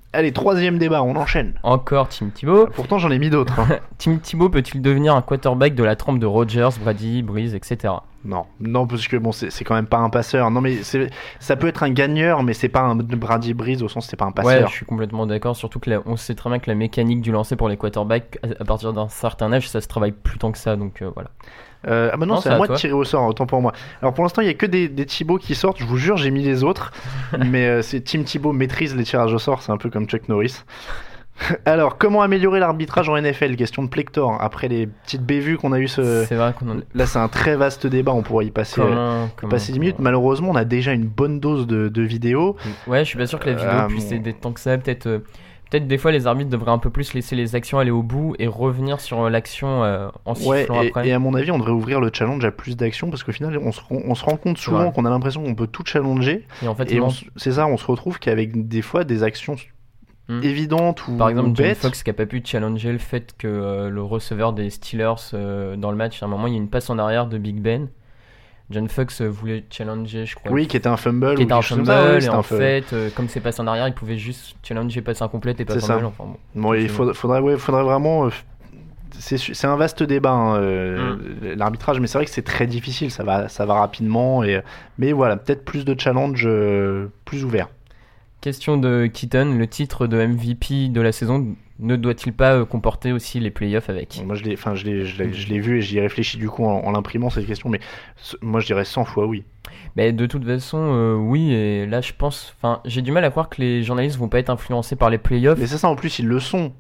Allez, troisième débat, on enchaîne. Encore Tim Tebow. Pourtant, j'en ai mis d'autres. Hein. Tim Tebow peut-il devenir un quarterback de la trempe de Rodgers, Brady, Breeze, etc. Non, parce que bon, c'est quand même pas un passeur. Non, mais ça peut être un gagneur, mais c'est pas un Brady Breeze au sens c'est pas un passeur. Ouais, je suis complètement d'accord. Surtout que on sait très bien que la mécanique du lancer pour les quarterbacks, à partir d'un certain âge, ça se travaille plus tant que ça. Donc voilà. Non, c'est à moi de tirer au sort, autant pour moi. Alors pour l'instant, il y a que des Thibaut qui sortent. Je vous jure, j'ai mis les autres, mais c'est Tim Tebow maîtrise les tirages au sort. C'est un peu comme Chuck Norris. Alors, comment améliorer l'arbitrage en NFL? Question de Plector. Après les petites bévues qu'on a eues, c'est vrai qu'on en... là c'est un très vaste débat. On pourrait y passer, passer 10 minutes. Malheureusement, on a déjà une bonne dose de vidéos. Ouais, je suis pas sûr que la vidéo puisse aider tant que ça. Peut-être des fois les arbitres devraient un peu plus laisser les actions aller au bout et revenir sur l'action en sifflant après. Et à mon avis, on devrait ouvrir le challenge à plus d'actions parce qu'au final, on se rend compte souvent qu'on a l'impression qu'on peut tout challenger. Et en fait, c'est ça, on se retrouve qu'avec des fois des actions évidentes ou par exemple, bêtes. John Fox qui a pas pu challenger le fait que le receveur des Steelers dans le match, à un moment, il y a une passe en arrière de Big Ben. John Fox voulait challenger, je crois. Oui, qui était un fumble. Et en fait, comme c'est passé en arrière, il pouvait juste challenger, passer incomplète et pas fumble. Enfin, bon, il faudrait vraiment... C'est un vaste débat, l'arbitrage, mais c'est vrai que c'est très difficile, ça va rapidement. Mais voilà, peut-être plus de challenge plus ouverts. Question de Keaton, le titre de MVP de la saison ne doit-il pas comporter aussi les playoffs avec? Moi je l'ai vu et j'y ai réfléchi du coup en l'imprimant cette question, mais moi je dirais 100 fois oui. Mais de toute façon, oui, et là je pense, j'ai du mal à croire que les journalistes vont pas être influencés par les playoffs. Mais c'est ça, en plus ils le sont.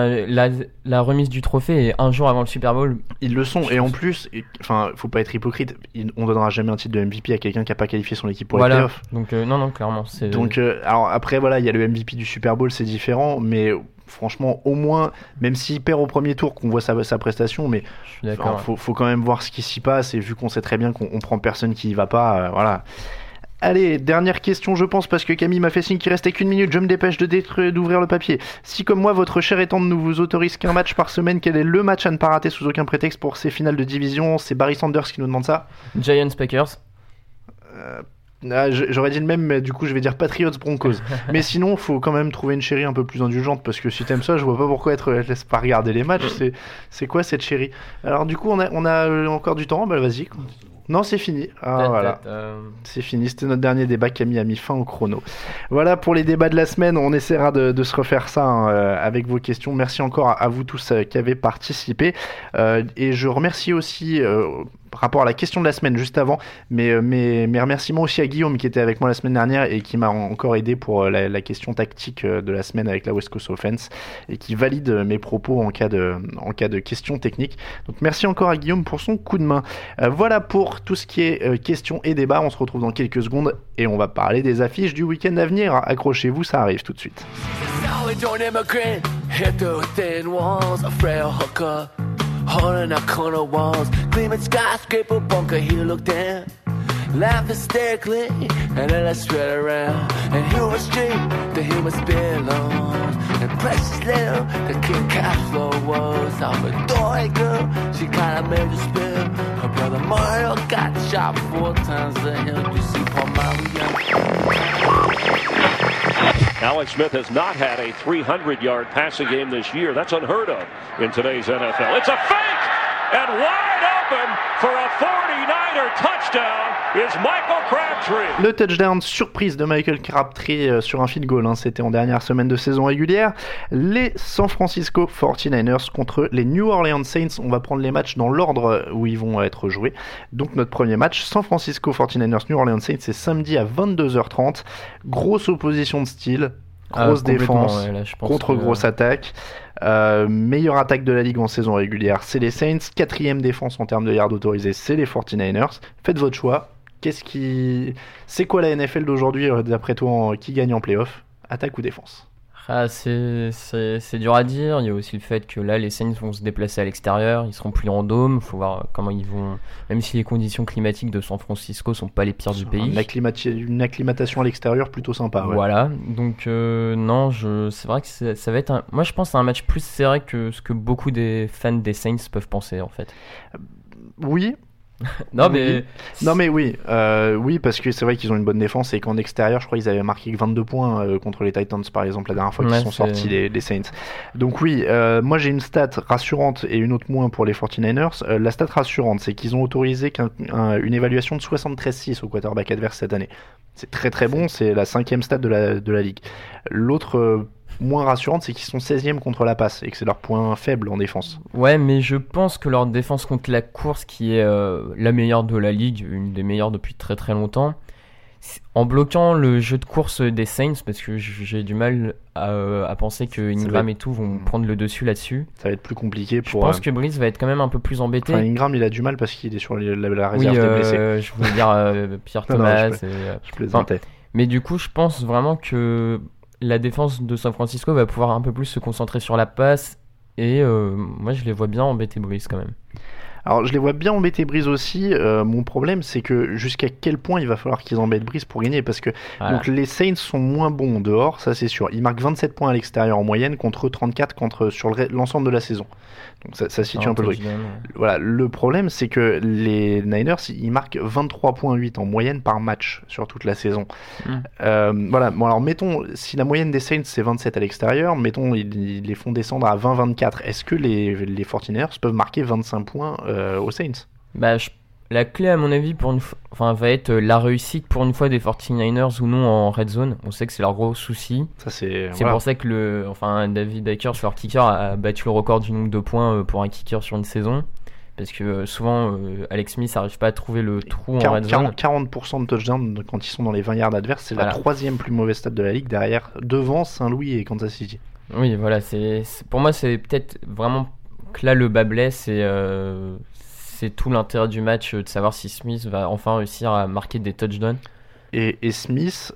La remise du trophée est un jour avant le Super Bowl. Ils le sont, et en plus, faut pas être hypocrite, on donnera jamais un titre de MVP à quelqu'un qui a pas qualifié son équipe pour les playoffs. Donc non, clairement. Donc alors après voilà, il y a le MVP du Super Bowl, c'est différent, mais franchement, au moins, même s'il perd au premier tour, qu'on voit sa prestation, mais faut quand même voir ce qui s'y passe, et vu qu'on sait très bien qu'on prend personne qui y va pas, voilà. Allez, dernière question, je pense, parce que Camille m'a fait signe qu'il restait qu'une minute, je me dépêche d'ouvrir le papier. Si, comme moi, votre cher étendre ne vous autorise qu'un match par semaine, quel est le match à ne pas rater sous aucun prétexte pour ces finales de division? C'est Barry Sanders qui nous demande ça. Giants Packers. J'aurais dit le même, mais du coup je vais dire Patriots Broncos. Mais sinon, faut quand même trouver une chérie un peu plus indulgente, parce que si t'aimes ça, je vois pas pourquoi laisse pas regarder les matchs. C'est quoi cette chérie? Alors du coup, on a encore du temps. Bah vas-y. Non, c'est fini. Voilà. C'est fini. C'était notre dernier débat. Camille a mis fin au chrono. Voilà pour les débats de la semaine. On essaiera de se refaire ça avec vos questions. Merci encore à vous tous qui avez participé. Et je remercie aussi, par rapport à la question de la semaine juste avant, mes remerciements aussi à Guillaume qui était avec moi la semaine dernière et qui m'a encore aidé pour la question tactique de la semaine avec la West Coast Offense et qui valide mes propos en cas de questions techniques. Donc merci encore à Guillaume pour son coup de main. Voilà pour tout ce qui est questions et débats. On se retrouve dans quelques secondes et on va parler des affiches du week-end à venir. Accrochez-vous, ça arrive tout de suite. Holding our corner walls, gleaming skyscraper bunker, he looked down, laughed hysterically, and then I spread around. And human street, the humans belong, and precious little, the king cash flow was. Off a dory girl, she kinda made a spill. Her brother Mario got shot 4 times the hill. You see Paul Mario. Alex Smith has not had a 300-yard passing game this year. That's unheard of in today's NFL. It's a fake, and wide open for a 49er touchdown is Michael Crabtree. Le touchdown surprise de Michael Crabtree sur un field goal, c'était en dernière semaine de saison régulière. Les San Francisco 49ers contre les New Orleans Saints. On va prendre les matchs dans l'ordre où ils vont être joués. Donc notre premier match, San Francisco 49ers New Orleans Saints, c'est samedi à 22h30. Grosse opposition de style. Grosse défense contre grosse attaque. Meilleure attaque de la ligue en saison régulière, c'est les Saints. 4e défense en termes de yards autorisés, c'est les 49ers. Faites votre choix. C'est quoi la NFL d'aujourd'hui d'après toi, qui gagne en playoff? Attaque ou défense? C'est dur à dire. Il y a aussi le fait que là les Saints vont se déplacer à l'extérieur, ils seront plus en dôme, faut voir comment ils vont, même si les conditions climatiques de San Francisco sont pas les pires du pays. Une acclimatation à l'extérieur plutôt sympa. Ouais. Voilà, donc non, c'est vrai que ça va être moi je pense que c'est un match plus serré que ce que beaucoup des fans des Saints peuvent penser en fait. Oui. Non, mais oui, parce que c'est vrai qu'ils ont une bonne défense et qu'en extérieur, je crois qu'ils avaient marqué 22 points contre les Titans, par exemple, la dernière fois qu'ils sont sortis les Saints. Donc oui, moi j'ai une stat rassurante et une autre moins pour les 49ers. La stat rassurante, c'est qu'ils ont autorisé une évaluation de 73-6 au quarterback adverse cette année. C'est très très bon, c'est la 5e stat de la ligue. L'autre moins rassurante, c'est qu'ils sont 16e contre la passe et que c'est leur point faible en défense. Ouais, mais je pense que leur défense contre la course, qui est la meilleure de la ligue, une des meilleures depuis très très longtemps, en bloquant le jeu de course des Saints, parce que j'ai du mal à penser que Ingram et tout vont prendre le dessus là-dessus. Ça va être plus compliqué pour... Je pense que Breeze va être quand même un peu plus embêté. Enfin, Ingram, il a du mal parce qu'il est sur la réserve des blessés. Je voulais dire Pierre Thomas. Je plaisantais. Mais du coup, je pense vraiment que la défense de San Francisco va pouvoir un peu plus se concentrer sur la passe et moi je les vois bien embêter Breeze quand même. Alors je les vois bien embêter Breeze aussi. Mon problème c'est que jusqu'à quel point il va falloir qu'ils embêtent Breeze pour gagner, parce que donc, les Saints sont moins bons dehors, ça c'est sûr. Ils marquent 27 points à l'extérieur en moyenne contre 34 sur l'ensemble de la saison. Donc ça situe un peu le truc. Voilà, le problème c'est que les Niners ils marquent 23,8 en moyenne par match sur toute la saison. Voilà, bon alors mettons, si la moyenne des Saints c'est 27 à l'extérieur, mettons ils les font descendre à 20-24, est-ce que les 49ers peuvent marquer 25 points aux Saints? La clé à mon avis va être la réussite pour une fois des 49ers ou non en red zone. On sait que c'est leur gros souci. Ça, c'est pour ça que David Akers, leur kicker, a battu le record du nombre de points pour un kicker sur une saison. Parce que souvent Alex Smith n'arrive pas à trouver le trou en red zone. 40% de touchdowns quand ils sont dans les 20 yards adverses, c'est la 3e plus mauvaise stat de la ligue, devant Saint-Louis et Kansas City. Oui, voilà, pour moi c'est peut-être vraiment que là le bas blesse et c'est tout l'intérêt du match de savoir si Smith va enfin réussir à marquer des touchdowns. Et Smith,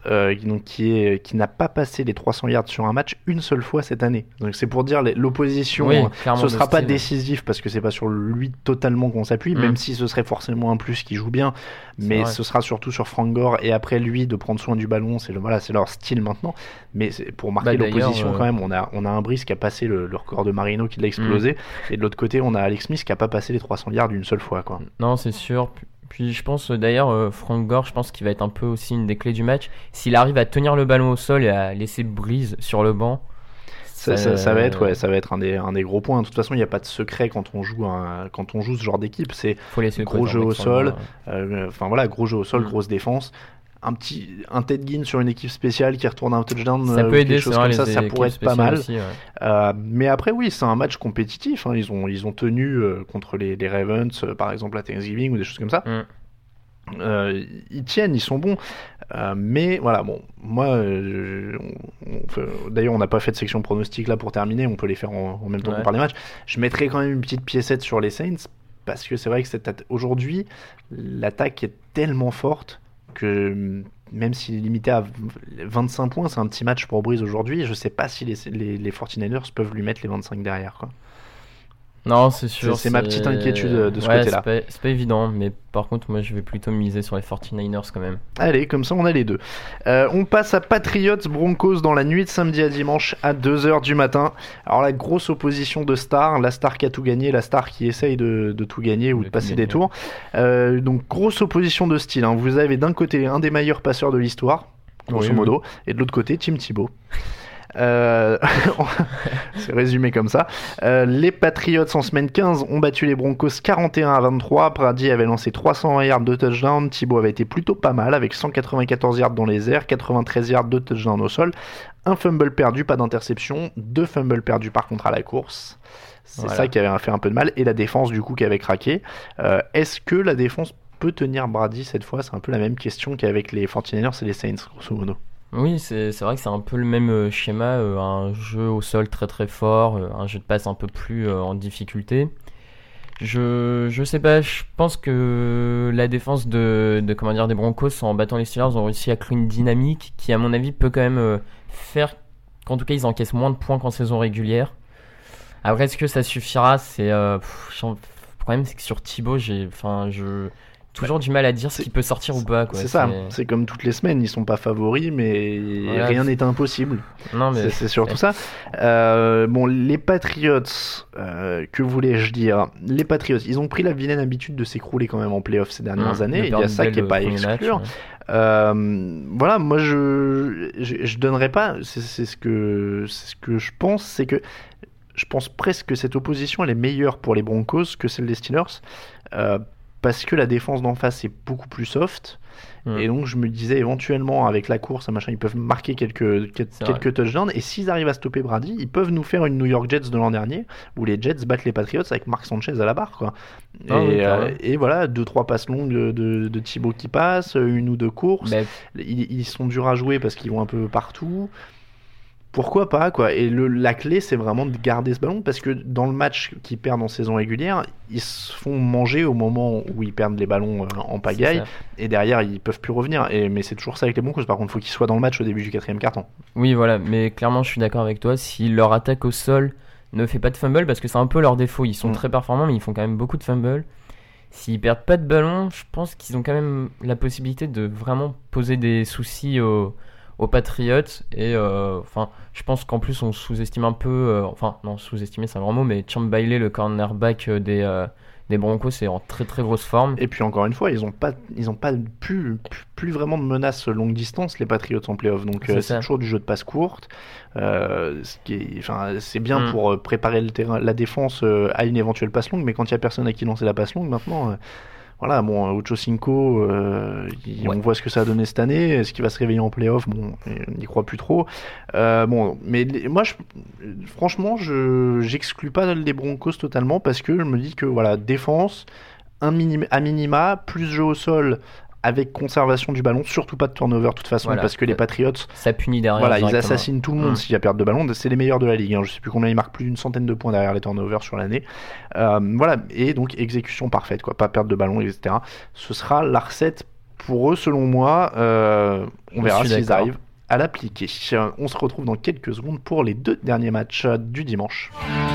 qui n'a pas passé les 300 yards sur un match une seule fois cette année. Donc c'est pour dire l'opposition, ce sera pas décisif parce que c'est pas sur lui totalement qu'on s'appuie, même si ce serait forcément un plus qui joue bien, mais ce sera surtout sur Frank Gore et après lui de prendre soin du ballon, c'est leur style maintenant. Mais pour marquer l'opposition quand même, on a un Breeze qui a passé le record de Marino qui l'a explosé, et de l'autre côté on a Alex Smith qui a pas passé les 300 yards une seule fois, quoi. Non, c'est sûr. Puis je pense d'ailleurs Frank Gore, je pense qu'il va être un peu aussi une des clés du match. S'il arrive à tenir le ballon au sol et à laisser Breeze sur le banc, ça va être un des gros points. De toute façon, il n'y a pas de secret quand on joue ce genre d'équipe. C'est gros jeu au sol, gros jeu au sol, grosse défense. Un Ted Ginn sur une équipe spéciale qui retourne un touchdown, ça peut aider, quelque chose comme ça pourrait être pas mal aussi, mais après oui, c'est un match compétitif, hein. Ils ont tenu contre les Ravens par exemple à Thanksgiving ou des choses comme ça. Ils tiennent, ils sont bons, mais voilà, bon, moi d'ailleurs on n'a pas fait de section pronostic là pour terminer, on peut les faire en même temps qu'on parle des matchs. Je mettrais quand même une petite piécette sur les Saints parce que c'est vrai que aujourd'hui l'attaque est tellement forte que même s'il est limité à 25 points, c'est un petit match pour Breeze aujourd'hui. Je sais pas si les 49ers peuvent lui mettre les 25 derrière, quoi. Non, c'est sûr. C'est ma petite inquiétude de ce côté-là. C'est pas évident, mais par contre, moi je vais plutôt miser sur les 49ers quand même. Allez, comme ça on a les deux. On passe à Patriots Broncos dans la nuit de samedi à dimanche à 2h du matin. Alors la grosse opposition de stars, la star qui a tout gagné, la star qui essaye de tout gagner ou de passer des tours. Donc grosse opposition de style, hein. Vous avez d'un côté un des meilleurs passeurs de l'histoire, grosso modo, et de l'autre côté Tim Tebow. C'est résumé comme ça. Les Patriots en semaine 15 ont battu les Broncos 41-23. Brady avait lancé 300 yards de touchdown. Tebow avait été plutôt pas mal avec 194 yards dans les airs, 93 yards de touchdown au sol, un fumble perdu, pas d'interception, 2 fumbles perdus par contre à la course. C'est ça qui avait fait un peu de mal, et la défense du coup qui avait craqué. Est-ce que la défense peut tenir Brady cette fois? C'est un peu la même question qu'avec les 49ers et les Saints grosso modo. Oui, c'est vrai que c'est un peu le même schéma, un jeu au sol très très fort, un jeu de passe un peu plus en difficulté. Je sais pas, je pense que la défense des Broncos en battant les Steelers ont réussi à créer une dynamique qui à mon avis peut quand même faire qu'en tout cas ils encaissent moins de points qu'en saison régulière. Après, est-ce que ça suffira? Le problème c'est que sur Tebow, toujours du mal à dire ce qui peut sortir ou pas, quoi. C'est ça, c'est comme toutes les semaines, ils sont pas favoris, mais voilà, rien n'est impossible. Non, mais c'est surtout ça. Bon, les Patriots, que voulais-je dire? Les Patriots, ils ont pris la vilaine habitude de s'écrouler quand même en playoff ces dernières années. Il y a ça qui est pas à exclure. Match, voilà, moi je donnerais pas. C'est ce que je pense, c'est que je pense presque que cette opposition elle est meilleure pour les Broncos que celle des Steelers. Parce que la défense d'en face est beaucoup plus soft. Et donc je me disais éventuellement avec la course machin, ils peuvent marquer quelques touchdowns, et s'ils arrivent à stopper Brady, ils peuvent nous faire une New York Jets de l'an dernier où les Jets battent les Patriots avec Mark Sanchez à la barre, quoi. Et voilà, 2-3 passes longues de Thibaut qui passent, une ou deux courses. Ils sont durs à jouer parce qu'ils vont un peu partout. Pourquoi pas, quoi. Et la clé, c'est vraiment de garder ce ballon, parce que dans le match qu'ils perdent en saison régulière, ils se font manger au moment où ils perdent les ballons en pagaille, et derrière ils peuvent plus revenir. Mais c'est toujours ça avec les Broncos. Par contre, il faut qu'ils soient dans le match au début du 4e quart-temps. Oui, voilà, mais clairement, je suis d'accord avec toi. Si leur attaque au sol ne fait pas de fumble, parce que c'est un peu leur défaut, ils sont très performants, mais ils font quand même beaucoup de fumble. S'ils perdent pas de ballon, je pense qu'ils ont quand même la possibilité de vraiment poser des soucis aux Patriots, et je pense qu'en plus on sous-estime un peu, sous-estimer c'est un grand mot, mais Champ Bailey, le cornerback des Broncos, est en très très grosse forme. Et puis encore une fois, ils ont pas plus vraiment de menaces longue distance, les Patriots en playoff, donc c'est toujours du jeu de passe courte, c'est bien pour préparer le terrain, la défense à une éventuelle passe longue, mais quand il y a personne à qui lancer la passe longue maintenant. Voilà, bon, Ocho Cinco, on voit ce que ça a donné cette année. Est-ce qu'il va se réveiller en playoff? Bon, on n'y croit plus trop. Mais moi, franchement, j'exclus pas les Broncos totalement, parce que je me dis que, voilà, défense, à minima, plus jeu au sol, avec conservation du ballon, surtout pas de turnover de toute façon, parce que les Patriots, ça punit derrière. Voilà, ils assassinent tout le monde s'il y a perte de ballon. C'est les meilleurs de la ligue, hein. Je sais plus combien ils marquent, plus d'une centaine de points derrière les turnovers sur l'année. Voilà, et donc exécution parfaite, quoi, pas perte de ballon, etc. Ce sera la recette pour eux, selon moi. On verra s'ils arrivent à l'appliquer. On se retrouve dans quelques secondes pour les 2 derniers matchs du dimanche.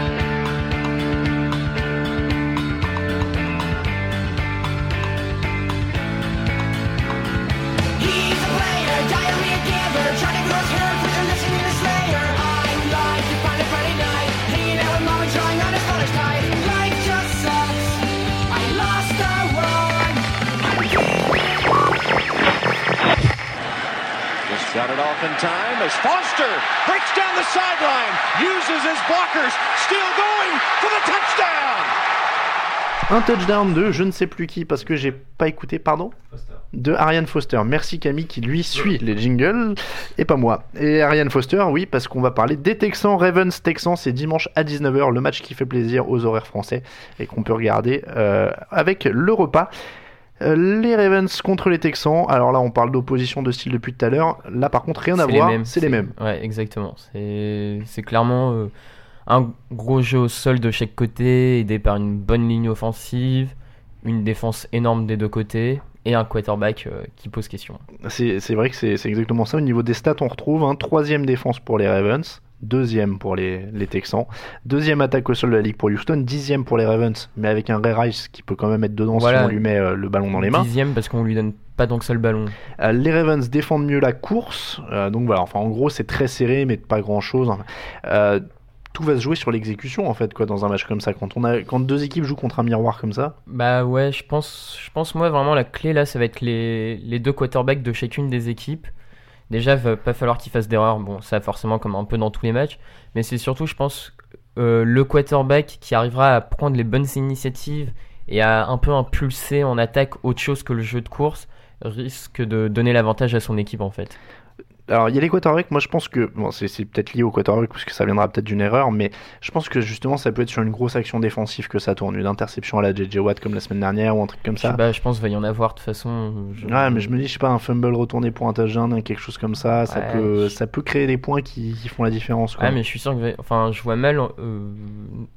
Got it off in time as Foster breaks down the sideline, uses his blockers, still going for the touchdown. Un touchdown de je ne sais plus qui, parce que j'ai pas écouté, pardon, de Arian Foster. Merci Camille qui lui suit les jingles et pas moi. Et Arian Foster, oui, parce qu'on va parler des Texans. Ravens Texans, c'est dimanche à 19h, le match qui fait plaisir aux horaires français et qu'on peut regarder avec le repas. Les Ravens contre les Texans. Alors là, on parle d'opposition de style depuis tout à l'heure. Là, par contre, rien à voir. C'est les mêmes. Ouais, exactement. C'est clairement un gros jeu au sol de chaque côté, aidé par une bonne ligne offensive, une défense énorme des deux côtés, et un quarterback qui pose question. C'est vrai que c'est exactement ça. Au niveau des stats, on retrouve 3e défense pour les Ravens, 2e pour les Texans, 2e attaque au sol de la ligue pour Houston, 10e pour les Ravens, mais avec un Ray Rice qui peut quand même être dedans si on lui met le ballon dans les mains. 10e parce qu'on lui donne pas tant que ça le ballon. Les Ravens défendent mieux la course, donc voilà, en gros c'est très serré mais pas grand chose. Tout va se jouer sur l'exécution en fait, quoi, dans un match comme ça, quand 2 équipes jouent contre un miroir comme ça. Bah ouais, je pense moi vraiment la clé là, ça va être les 2 quarterbacks de chacune des équipes. Déjà, il va pas falloir qu'ils fassent d'erreurs, bon ça forcément comme un peu dans tous les matchs, mais c'est surtout, je pense, le quarterback qui arrivera à prendre les bonnes initiatives et à un peu impulser en attaque autre chose que le jeu de course, risque de donner l'avantage à son équipe en fait. Alors il y a les quarterbacks, moi je pense que c'est peut-être lié au quarterback parce que ça viendra peut-être d'une erreur, mais je pense que justement ça peut être sur une grosse action défensive que ça tourne, une interception à la JJ Watt comme la semaine dernière ou un truc comme ça. Je pense qu'il va y en avoir de toute façon. Ouais, mais je me dis, je sais pas, un fumble retourné pour un touchdown, quelque chose comme ça, ça peut créer des points qui font la différence, quoi. Ouais, mais je suis sûr que je vois mal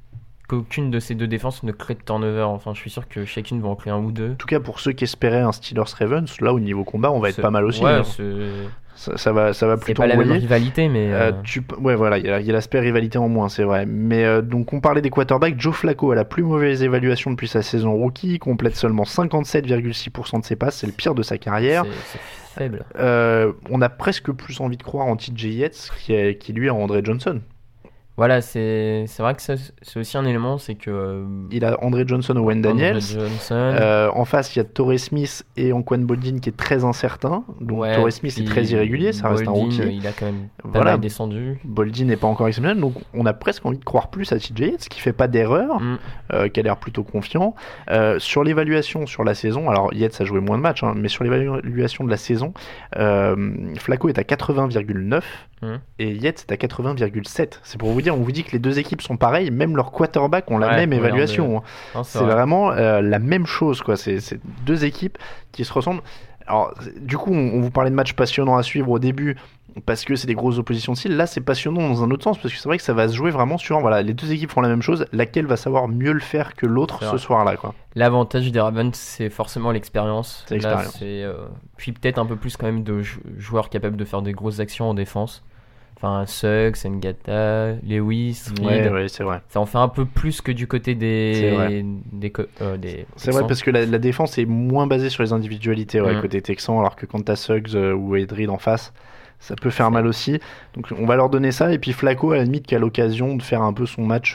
qu'aucune de ces deux défenses ne crée de turnover. Enfin, je suis sûr que chacune va en créer un ou deux. En tout cas, pour ceux qui espéraient un Steelers-Ravens, là, au niveau combat, on va être pas mal aussi. Ouais, hein. Ça va c'est plutôt pas la même envoyer. rivalité, mais Ouais, voilà, il y a l'aspect rivalité en moins, c'est vrai. Mais donc, on parlait des quarterbacks. Joe Flacco a la plus mauvaise évaluation depuis sa saison rookie. Il complète seulement 57,6% de ses passes. C'est le pire de sa carrière. c'est faible. On a presque plus envie de croire en TJ Yates qui lui a André Johnson. Voilà, c'est vrai que ça, c'est aussi un élément, c'est que... il a André Johnson ou Wayne Daniels. En face, il y a Torrey Smith et Anquan Boldin qui est très incertain. Donc Torrey Smith est très irrégulier, ça reste un rookie. Il a quand même pas mal descendu. Boldin n'est pas encore exceptionnel, donc on a presque envie de croire plus à TJ Yates, qui fait pas d'erreur, qui a l'air plutôt confiant. Sur l'évaluation sur la saison, alors Yates a joué moins de matchs, mais sur l'évaluation de la saison, Flacco est à 80,9 et Yates est à 80,7. C'est pour vous dire, on vous dit que les deux équipes sont pareilles, même leurs quarterbacks ont la même évaluation. Non, c'est vraiment la même chose, quoi. C'est deux équipes qui se ressemblent. Alors, du coup, on vous parlait de matchs passionnants à suivre au début parce que c'est des grosses oppositions de style. Là, c'est passionnant dans un autre sens parce que c'est vrai que ça va se jouer vraiment sur les deux équipes font la même chose, laquelle va savoir mieux le faire que l'autre ce soir-là, quoi. L'avantage des Ravens, c'est forcément l'expérience. C'est l'expérience. Là, puis peut-être un peu plus quand même de joueurs capables de faire des grosses actions en défense. Enfin, Suggs, Ngata, Lewis, Reed. Ouais, c'est vrai. Ça en fait un peu plus que du côté des c'est vrai parce que la défense est moins basée sur les individualités côté Texan, alors que quand t'as Suggs ou Reed en face, ça peut faire mal aussi. Donc on va leur donner ça. Et puis Flacco, à la limite, qui a l'occasion de faire un peu son match,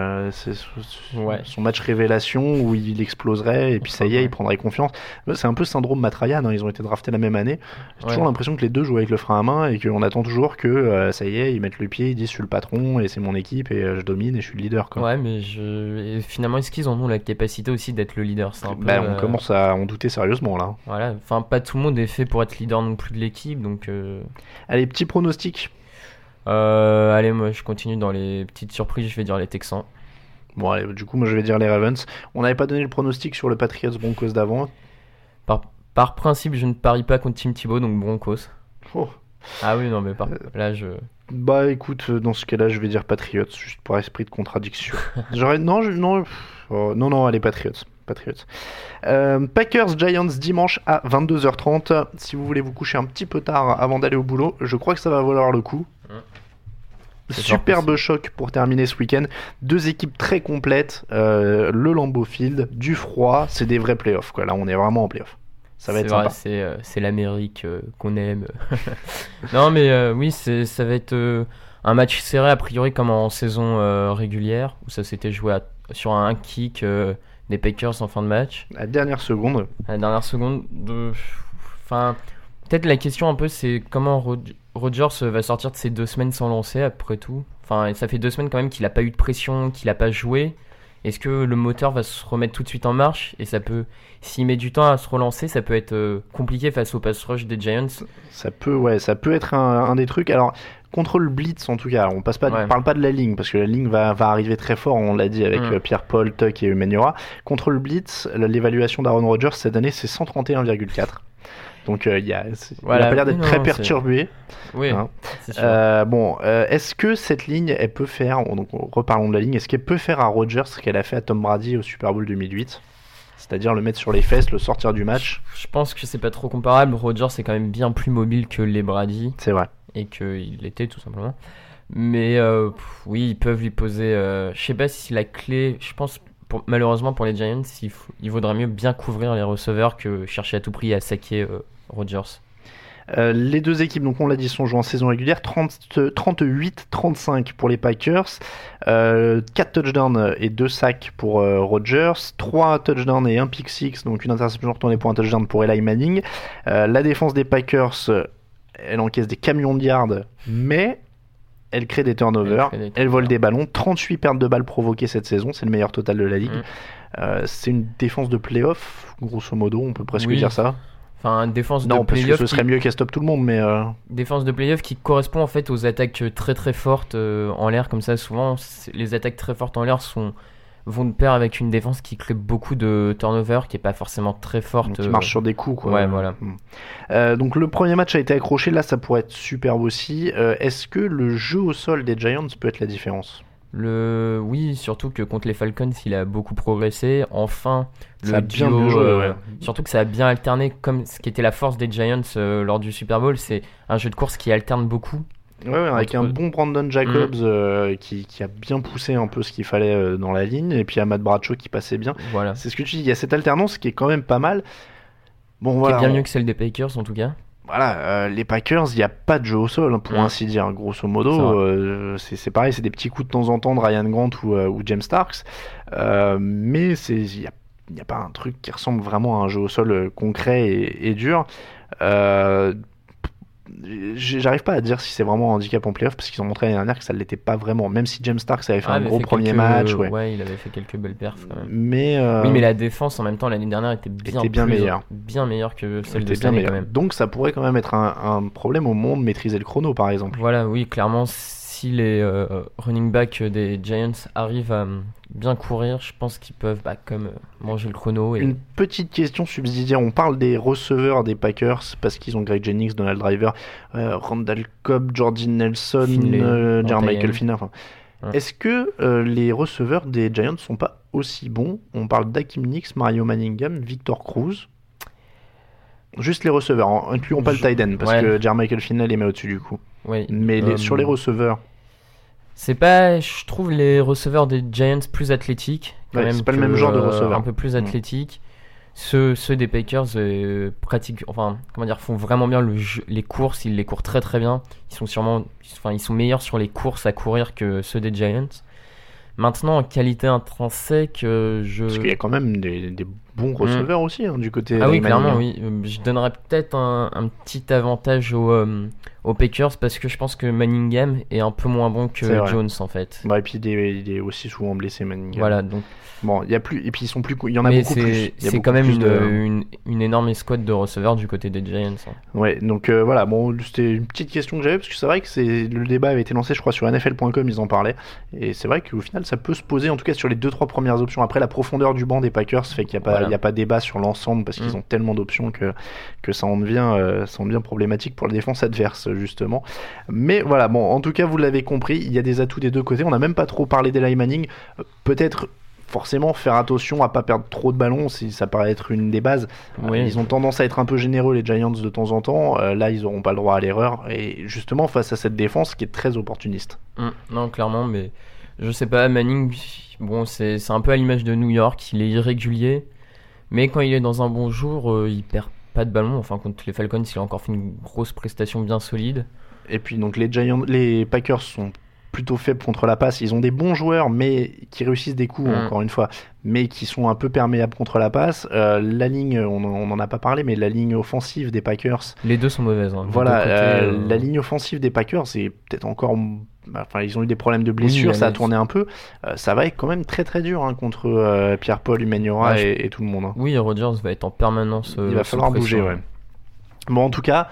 son match révélation où il exploserait et puis ça y est, il prendrait confiance. C'est un peu syndrome Matt Ryan, hein, ils ont été draftés la même année. J'ai toujours l'impression que les deux jouent avec le frein à main et qu'on attend toujours que ça y est, ils mettent le pied, ils disent je suis le patron et c'est mon équipe et je domine et je suis le leader, quoi. Ouais, mais et finalement, est-ce qu'ils en ont la capacité aussi d'être le leader? C'est un peu, on commence à en douter sérieusement là. Voilà, enfin pas tout le monde est fait pour être leader non plus de l'équipe, donc. Allez, petit pronostic. Allez, moi je continue dans les petites surprises, je vais dire les Texans. Bon, allez, du coup, moi je vais dire les Ravens. On n'avait pas donné le pronostic sur le Patriots Broncos d'avant. Par principe, je ne parie pas contre Tim Tebow, donc Broncos. Oh. Ah oui, non, mais là je. Bah écoute, dans ce cas-là, je vais dire Patriots, juste pour esprit de contradiction. Non, allez, Patriots. Packers Giants dimanche à 22h30. Si vous voulez vous coucher un petit peu tard avant d'aller au boulot, je crois que ça va valoir le coup. Superbe choc pour terminer ce week-end. Deux équipes très complètes, le Lambeau Field, du froid, c'est des vrais playoffs, quoi. Là, on est vraiment en playoffs. Ça va être sympa. C'est l'Amérique qu'on aime. Non, mais oui, ça va être un match serré a priori comme en saison régulière où ça s'était joué sur un kick des Packers en fin de match. À la dernière seconde. Enfin, peut-être la question un peu, c'est comment Rodgers va sortir de ces 2 semaines sans lancer après tout. Enfin, ça fait 2 semaines quand même qu'il n'a pas eu de pression, qu'il n'a pas joué. Est-ce que le moteur va se remettre tout de suite en marche? Et s'il met du temps à se relancer, ça peut être compliqué face au pass rush des Giants. Ça peut être un des trucs. Alors, contre le blitz, en tout cas, on parle pas de la ligne, parce que la ligne va arriver très fort, on l'a dit avec Pierre-Paul, Tuck et Emmanuel. Contre le blitz, l'évaluation d'Aaron Rodgers cette année, c'est 131,4. Donc il a pas l'air d'être très perturbé. Oui, hein. C'est sûr. Est-ce que cette ligne, elle peut faire, donc reparlons de la ligne, est-ce qu'elle peut faire à Rodgers ce qu'elle a fait à Tom Brady au Super Bowl 2008, c'est-à-dire le mettre sur les fesses, le sortir du match? Je pense que c'est pas trop comparable. Rodgers est quand même bien plus mobile que les Brady. C'est vrai. Et qu'il l'était tout simplement. Mais oui, ils peuvent lui poser. Je sais pas si la clé. Je pense malheureusement pour les Giants, il vaudrait mieux bien couvrir les receveurs que chercher à tout prix à saquer Rodgers. Les deux équipes, donc on l'a dit, sont jouées en saison régulière. 38-35 pour les Packers, 4 touchdowns et 2 sacs pour Rodgers, 3 touchdowns et 1 pick six, donc une interception retournée pour un touchdown pour Eli Manning. La défense des Packers, elle encaisse des camions de yards, mais elle crée des turnovers, elle vole des ballons. 38 pertes de balles provoquées cette saison, c'est le meilleur total de la ligue. C'est une défense de playoff, grosso modo, on peut presque dire ça. Enfin, défense non, de playoff. Non, parce que ce serait mieux qu'elle stoppe tout le monde, mais. Défense de playoff qui correspond en fait aux attaques très très fortes en l'air, comme ça. Souvent, les attaques très fortes en l'air vont de pair avec une défense qui crée beaucoup de turnover, qui est pas forcément très forte. Qui marche sur des coups, quoi. Ouais, voilà. Donc le premier match a été accroché, là ça pourrait être superbe aussi. Est-ce que le jeu au sol des Giants peut être la différence? Oui, surtout que contre les Falcons, il a beaucoup progressé. Enfin, ça le bien duo, joué, ouais. surtout que ça a bien alterné, comme ce qui était la force des Giants lors du Super Bowl. C'est un jeu de course qui alterne beaucoup. Ouais, avec un bon Brandon Jacobs qui a bien poussé un peu ce qu'il fallait dans la ligne, et puis Ahmad Bradshaw qui passait bien. Voilà. C'est ce que tu dis, il y a cette alternance qui est quand même pas mal. Bon, Qui est bien mieux que celle des Packers en tout cas. Voilà, les Packers, il n'y a pas de jeu au sol, pour ainsi dire, grosso modo. C'est pareil, c'est des petits coups de temps en temps de Ryan Grant ou James Starks, mais il n'y a pas un truc qui ressemble vraiment à un jeu au sol concret et dur. J'arrive pas à dire si c'est vraiment un handicap en playoff, parce qu'ils ont montré l'année dernière que ça ne l'était pas vraiment, même si James Starks avait fait un gros premier match. Ouais, il avait fait quelques belles perfs quand même. Mais oui, mais la défense en même temps l'année dernière était bien meilleure que celle de cette année quand même. Donc ça pourrait quand même être un problème au moment de maîtriser le chrono par exemple. Voilà, oui, clairement, si les running backs des Giants arrivent à bien courir, je pense qu'ils peuvent comme manger le chrono. Une petite question subsidiaire, on parle des receveurs des Packers parce qu'ils ont Greg Jennings, Donald Driver, Randall Cobb, Jordy Nelson, Jermichael Finley. Est-ce que les receveurs des Giants sont pas aussi bons? On parle d'Hakeem Nicks, Mario Manningham, Victor Cruz. Juste les receveurs, incluons pas le tight end parce que Jermichael Finley les met au-dessus du coup. Oui. Mais sur les receveurs, je trouve les receveurs des Giants plus athlétiques. C'est pas le même genre de receveur. Un peu plus athlétiques. Ceux des Packers font vraiment bien les courses. Ils les courent très très bien. Ils sont meilleurs sur les courses à courir que ceux des Giants. Maintenant, en qualité intrinsèque, parce qu'il y a quand même des bons receveurs aussi du côté. Ah oui, clairement, oui. Je donnerais peut-être un petit avantage aux Packers parce que je pense que Manningham est un peu moins bon que Jones en fait. Et puis il est aussi souvent blessé Manningham. Voilà, donc. Bon, il y a plus, et puis ils sont plus, il y en a beaucoup plus. C'est quand même une énorme escouade de receveurs du côté des Giants. Ouais, donc voilà, bon, c'était une petite question que j'avais parce que c'est vrai que le débat avait été lancé, je crois, sur NFL.com, ils en parlaient, et c'est vrai qu'au final, ça peut se poser, en tout cas sur les 2-3 premières options. Après, la profondeur du banc des Packers fait qu'il n'y a pas débat sur l'ensemble parce qu'ils ont tellement d'options que ça en devient problématique pour la défense adverse justement. Mais voilà, bon, en tout cas, vous l'avez compris, il y a des atouts des deux côtés. On n'a même pas trop parlé d'Eli Manning, peut-être. Forcément, faire attention à pas perdre trop de ballons, ça paraît être une des bases. Oui. Ils ont tendance à être un peu généreux, les Giants, de temps en temps. Là, ils n'auront pas le droit à l'erreur. Et justement, face à cette défense qui est très opportuniste. Non, clairement, mais je sais pas, Manning, bon, c'est un peu à l'image de New York. Il est irrégulier, mais quand il est dans un bon jour, il perd pas de ballon. Enfin, contre les Falcons, il a encore fait une grosse prestation bien solide. Et puis, donc, les Packers sont plutôt faibles contre la passe. Ils ont des bons joueurs, mais qui réussissent des coups, encore une fois, mais qui sont un peu perméables contre la passe. La ligne, on n'en a pas parlé, mais la ligne offensive des Packers... Les deux sont mauvaises. Voilà, la ligne offensive des Packers, c'est peut-être encore... Enfin, ils ont eu des problèmes de blessures, ça a tourné un peu. Ça va être quand même très très dur contre Pierre-Paul, Humaniora et tout le monde. Oui, Rodgers va être en permanence... il va falloir bouger, ouais. Bon, en tout cas,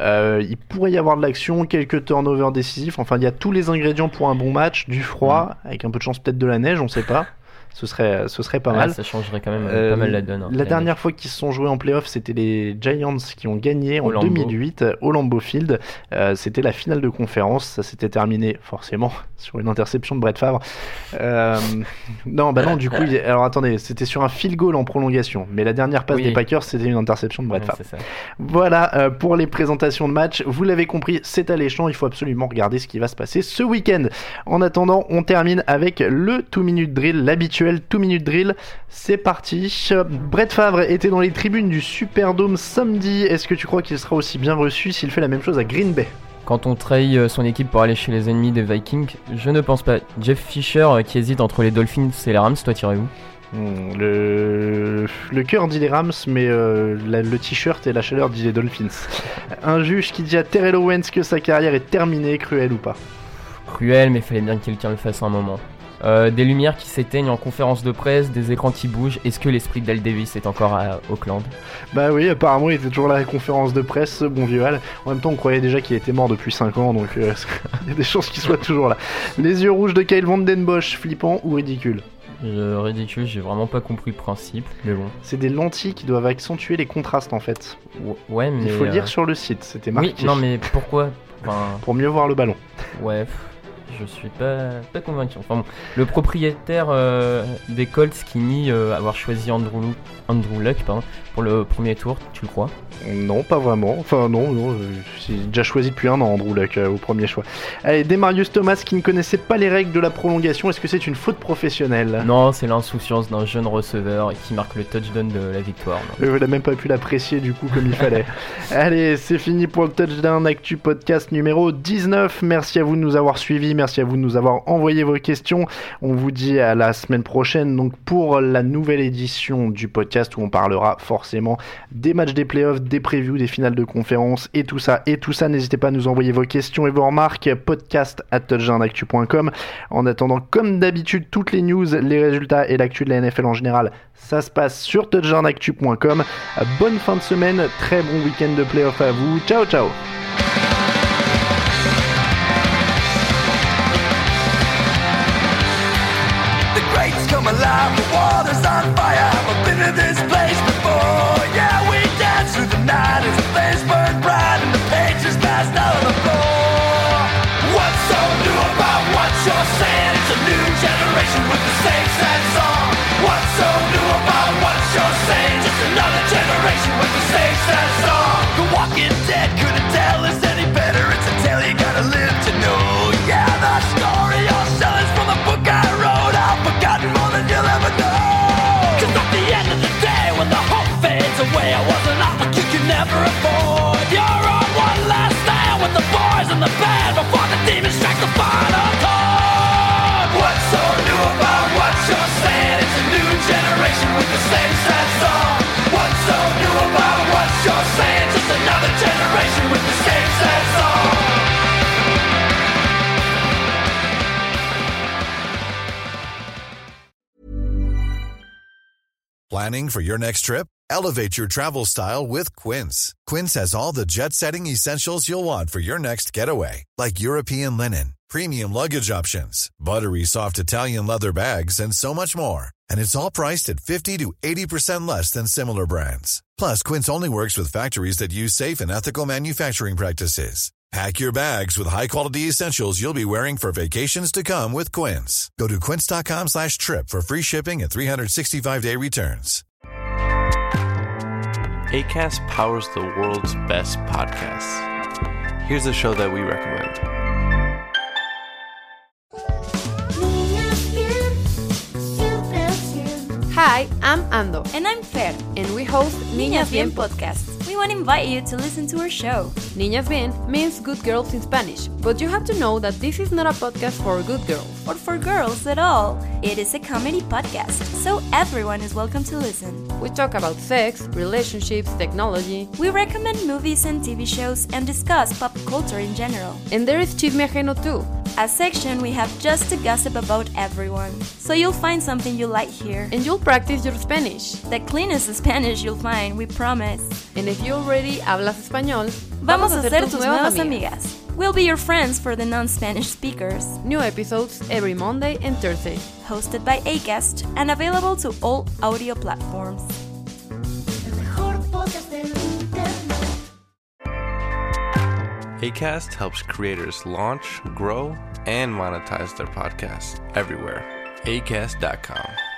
il pourrait y avoir de l'action, quelques turnovers décisifs. Enfin, il y a tous les ingrédients pour un bon match, du froid, avec un peu de chance peut-être de la neige, on sait pas. Ce serait pas mal. Ça changerait quand même pas mal la donne. La dernière fois qu'ils se sont joués en playoff, c'était les Giants qui ont gagné en 2008 au Lambeau Field. C'était la finale de conférence. Ça s'était terminé forcément sur une interception de Brett Favre. Non, du coup, alors attendez, c'était sur un field goal en prolongation. Mais la dernière passe des Packers, c'était une interception de Brett Favre. Voilà pour les présentations de match. Vous l'avez compris, c'est alléchant. Il faut absolument regarder ce qui va se passer ce week-end. En attendant, on termine avec le 2-minute drill, l'habituel 2-minute drill. C'est parti. Brett Favre était dans les tribunes du Superdome samedi. Est-ce que tu crois qu'il sera aussi bien reçu s'il fait la même chose à Green Bay? Quand on trahit son équipe pour aller chez les ennemis des Vikings, je ne pense pas. Jeff Fisher qui hésite entre les Dolphins et les Rams, toi tirez où? Le cœur dit les Rams, mais le t-shirt et la chaleur dit les Dolphins. Un juge qui dit à Terrell Owens que sa carrière est terminée, cruel ou pas? Cruel, mais il fallait bien que quelqu'un le fasse un moment. Des lumières qui s'éteignent en conférence de presse, des écrans qui bougent. Est-ce que l'esprit d'Al Davis est encore à Auckland? Bah oui, apparemment il était toujours là à la conférence de presse, ce bon vieux Al. En même temps on croyait déjà qu'il était mort depuis 5 ans, donc il y a des chances qu'il soit toujours là. Les yeux rouges de Kyle Van Den Bosch, flippant ou ridicule? Ridicule, j'ai vraiment pas compris le principe, mais bon. C'est des lentilles qui doivent accentuer les contrastes en fait. Ouais, mais... Il faut le dire sur le site, c'était marqué. Oui, non mais pourquoi Pour mieux voir le ballon. Ouais... Je suis pas convaincu. Enfin bon, le propriétaire des Colts qui nie avoir choisi Andrew Luck pour le premier tour, tu le crois? Non, pas vraiment. Enfin non, j'ai déjà choisi depuis un an Andrew Luck au premier choix. Allez, Demarius Thomas qui ne connaissait pas les règles de la prolongation, est-ce que c'est une faute professionnelle? Non, c'est l'insouciance d'un jeune receveur qui marque le touchdown de la victoire. Il n'a même pas pu l'apprécier du coup comme il fallait. Allez, c'est fini pour le Touchdown Actu Podcast numéro 19. Merci à vous de nous avoir suivis, merci à vous de nous avoir envoyé vos questions. On vous dit à la semaine prochaine donc pour la nouvelle édition du podcast où on parlera forcément des matchs des playoffs, des previews, des finales de conférence et tout ça. N'hésitez pas à nous envoyer vos questions et vos remarques, podcast@touchdownactu.com. En attendant, comme d'habitude, toutes les news, les résultats et l'actu de la NFL en général, ça se passe sur touchdownactu.com. Bonne fin de semaine, très bon week-end de playoffs à vous. Ciao, ciao. The greats come alive, the water's on fire. I've been to this place before. Yeah, we danced through the night as the flames burned bright and the pages passed out on the floor. What's so new about what you're saying? It's a new generation with the same sad song. What's so new about what you're saying? Just another generation with the same sad song. The Walking Dead couldn't tell us any better. It's a tale you gotta live to know. Yeah, the story you're selling is from the book I wrote. I've forgotten more than you'll ever know. Cause at the end of the day, when the hope fades away, I was an optic you could never afford. You're on one last stand with the boys and the band before the demons strike the final chord. What's so new about what you're saying? It's a new generation with the same sad song. What's so new about what you're saying? Just another generation with the same sad song. Planning for your next trip? Elevate your travel style with Quince. Quince has all the jet-setting essentials you'll want for your next getaway, like European linen, premium luggage options, buttery soft Italian leather bags, and so much more. And it's all priced at 50 to 80% less than similar brands. Plus, Quince only works with factories that use safe and ethical manufacturing practices. Pack your bags with high-quality essentials you'll be wearing for vacations to come with Quince. Go to quince.com/trip for free shipping and 365-day returns. Acast powers the world's best podcasts. Here's a show that we recommend. Hi, I'm Ando. And I'm Fer. And we host Niñas Bien Podcast. We want to invite you to listen to our show. Niñas Bien means good girls in Spanish, but you have to know that this is not a podcast for good girls. Or for girls at all. It is a comedy podcast, so everyone is welcome to listen. We talk about sex, relationships, technology. We recommend movies and TV shows and discuss pop culture in general. And there is Chisme Ajeno too. A section we have just to gossip about everyone. So you'll find something you like here. And you'll practice your Spanish. The cleanest Spanish you'll find, we promise. And if you already hablas español, vamos a ser tus nuevas amigas. We'll be your friends for the non-Spanish speakers. New episodes every Monday and Thursday. Hosted by Acast and available to all audio platforms. Acast helps creators launch, grow, and monetize their podcasts everywhere. Acast.com.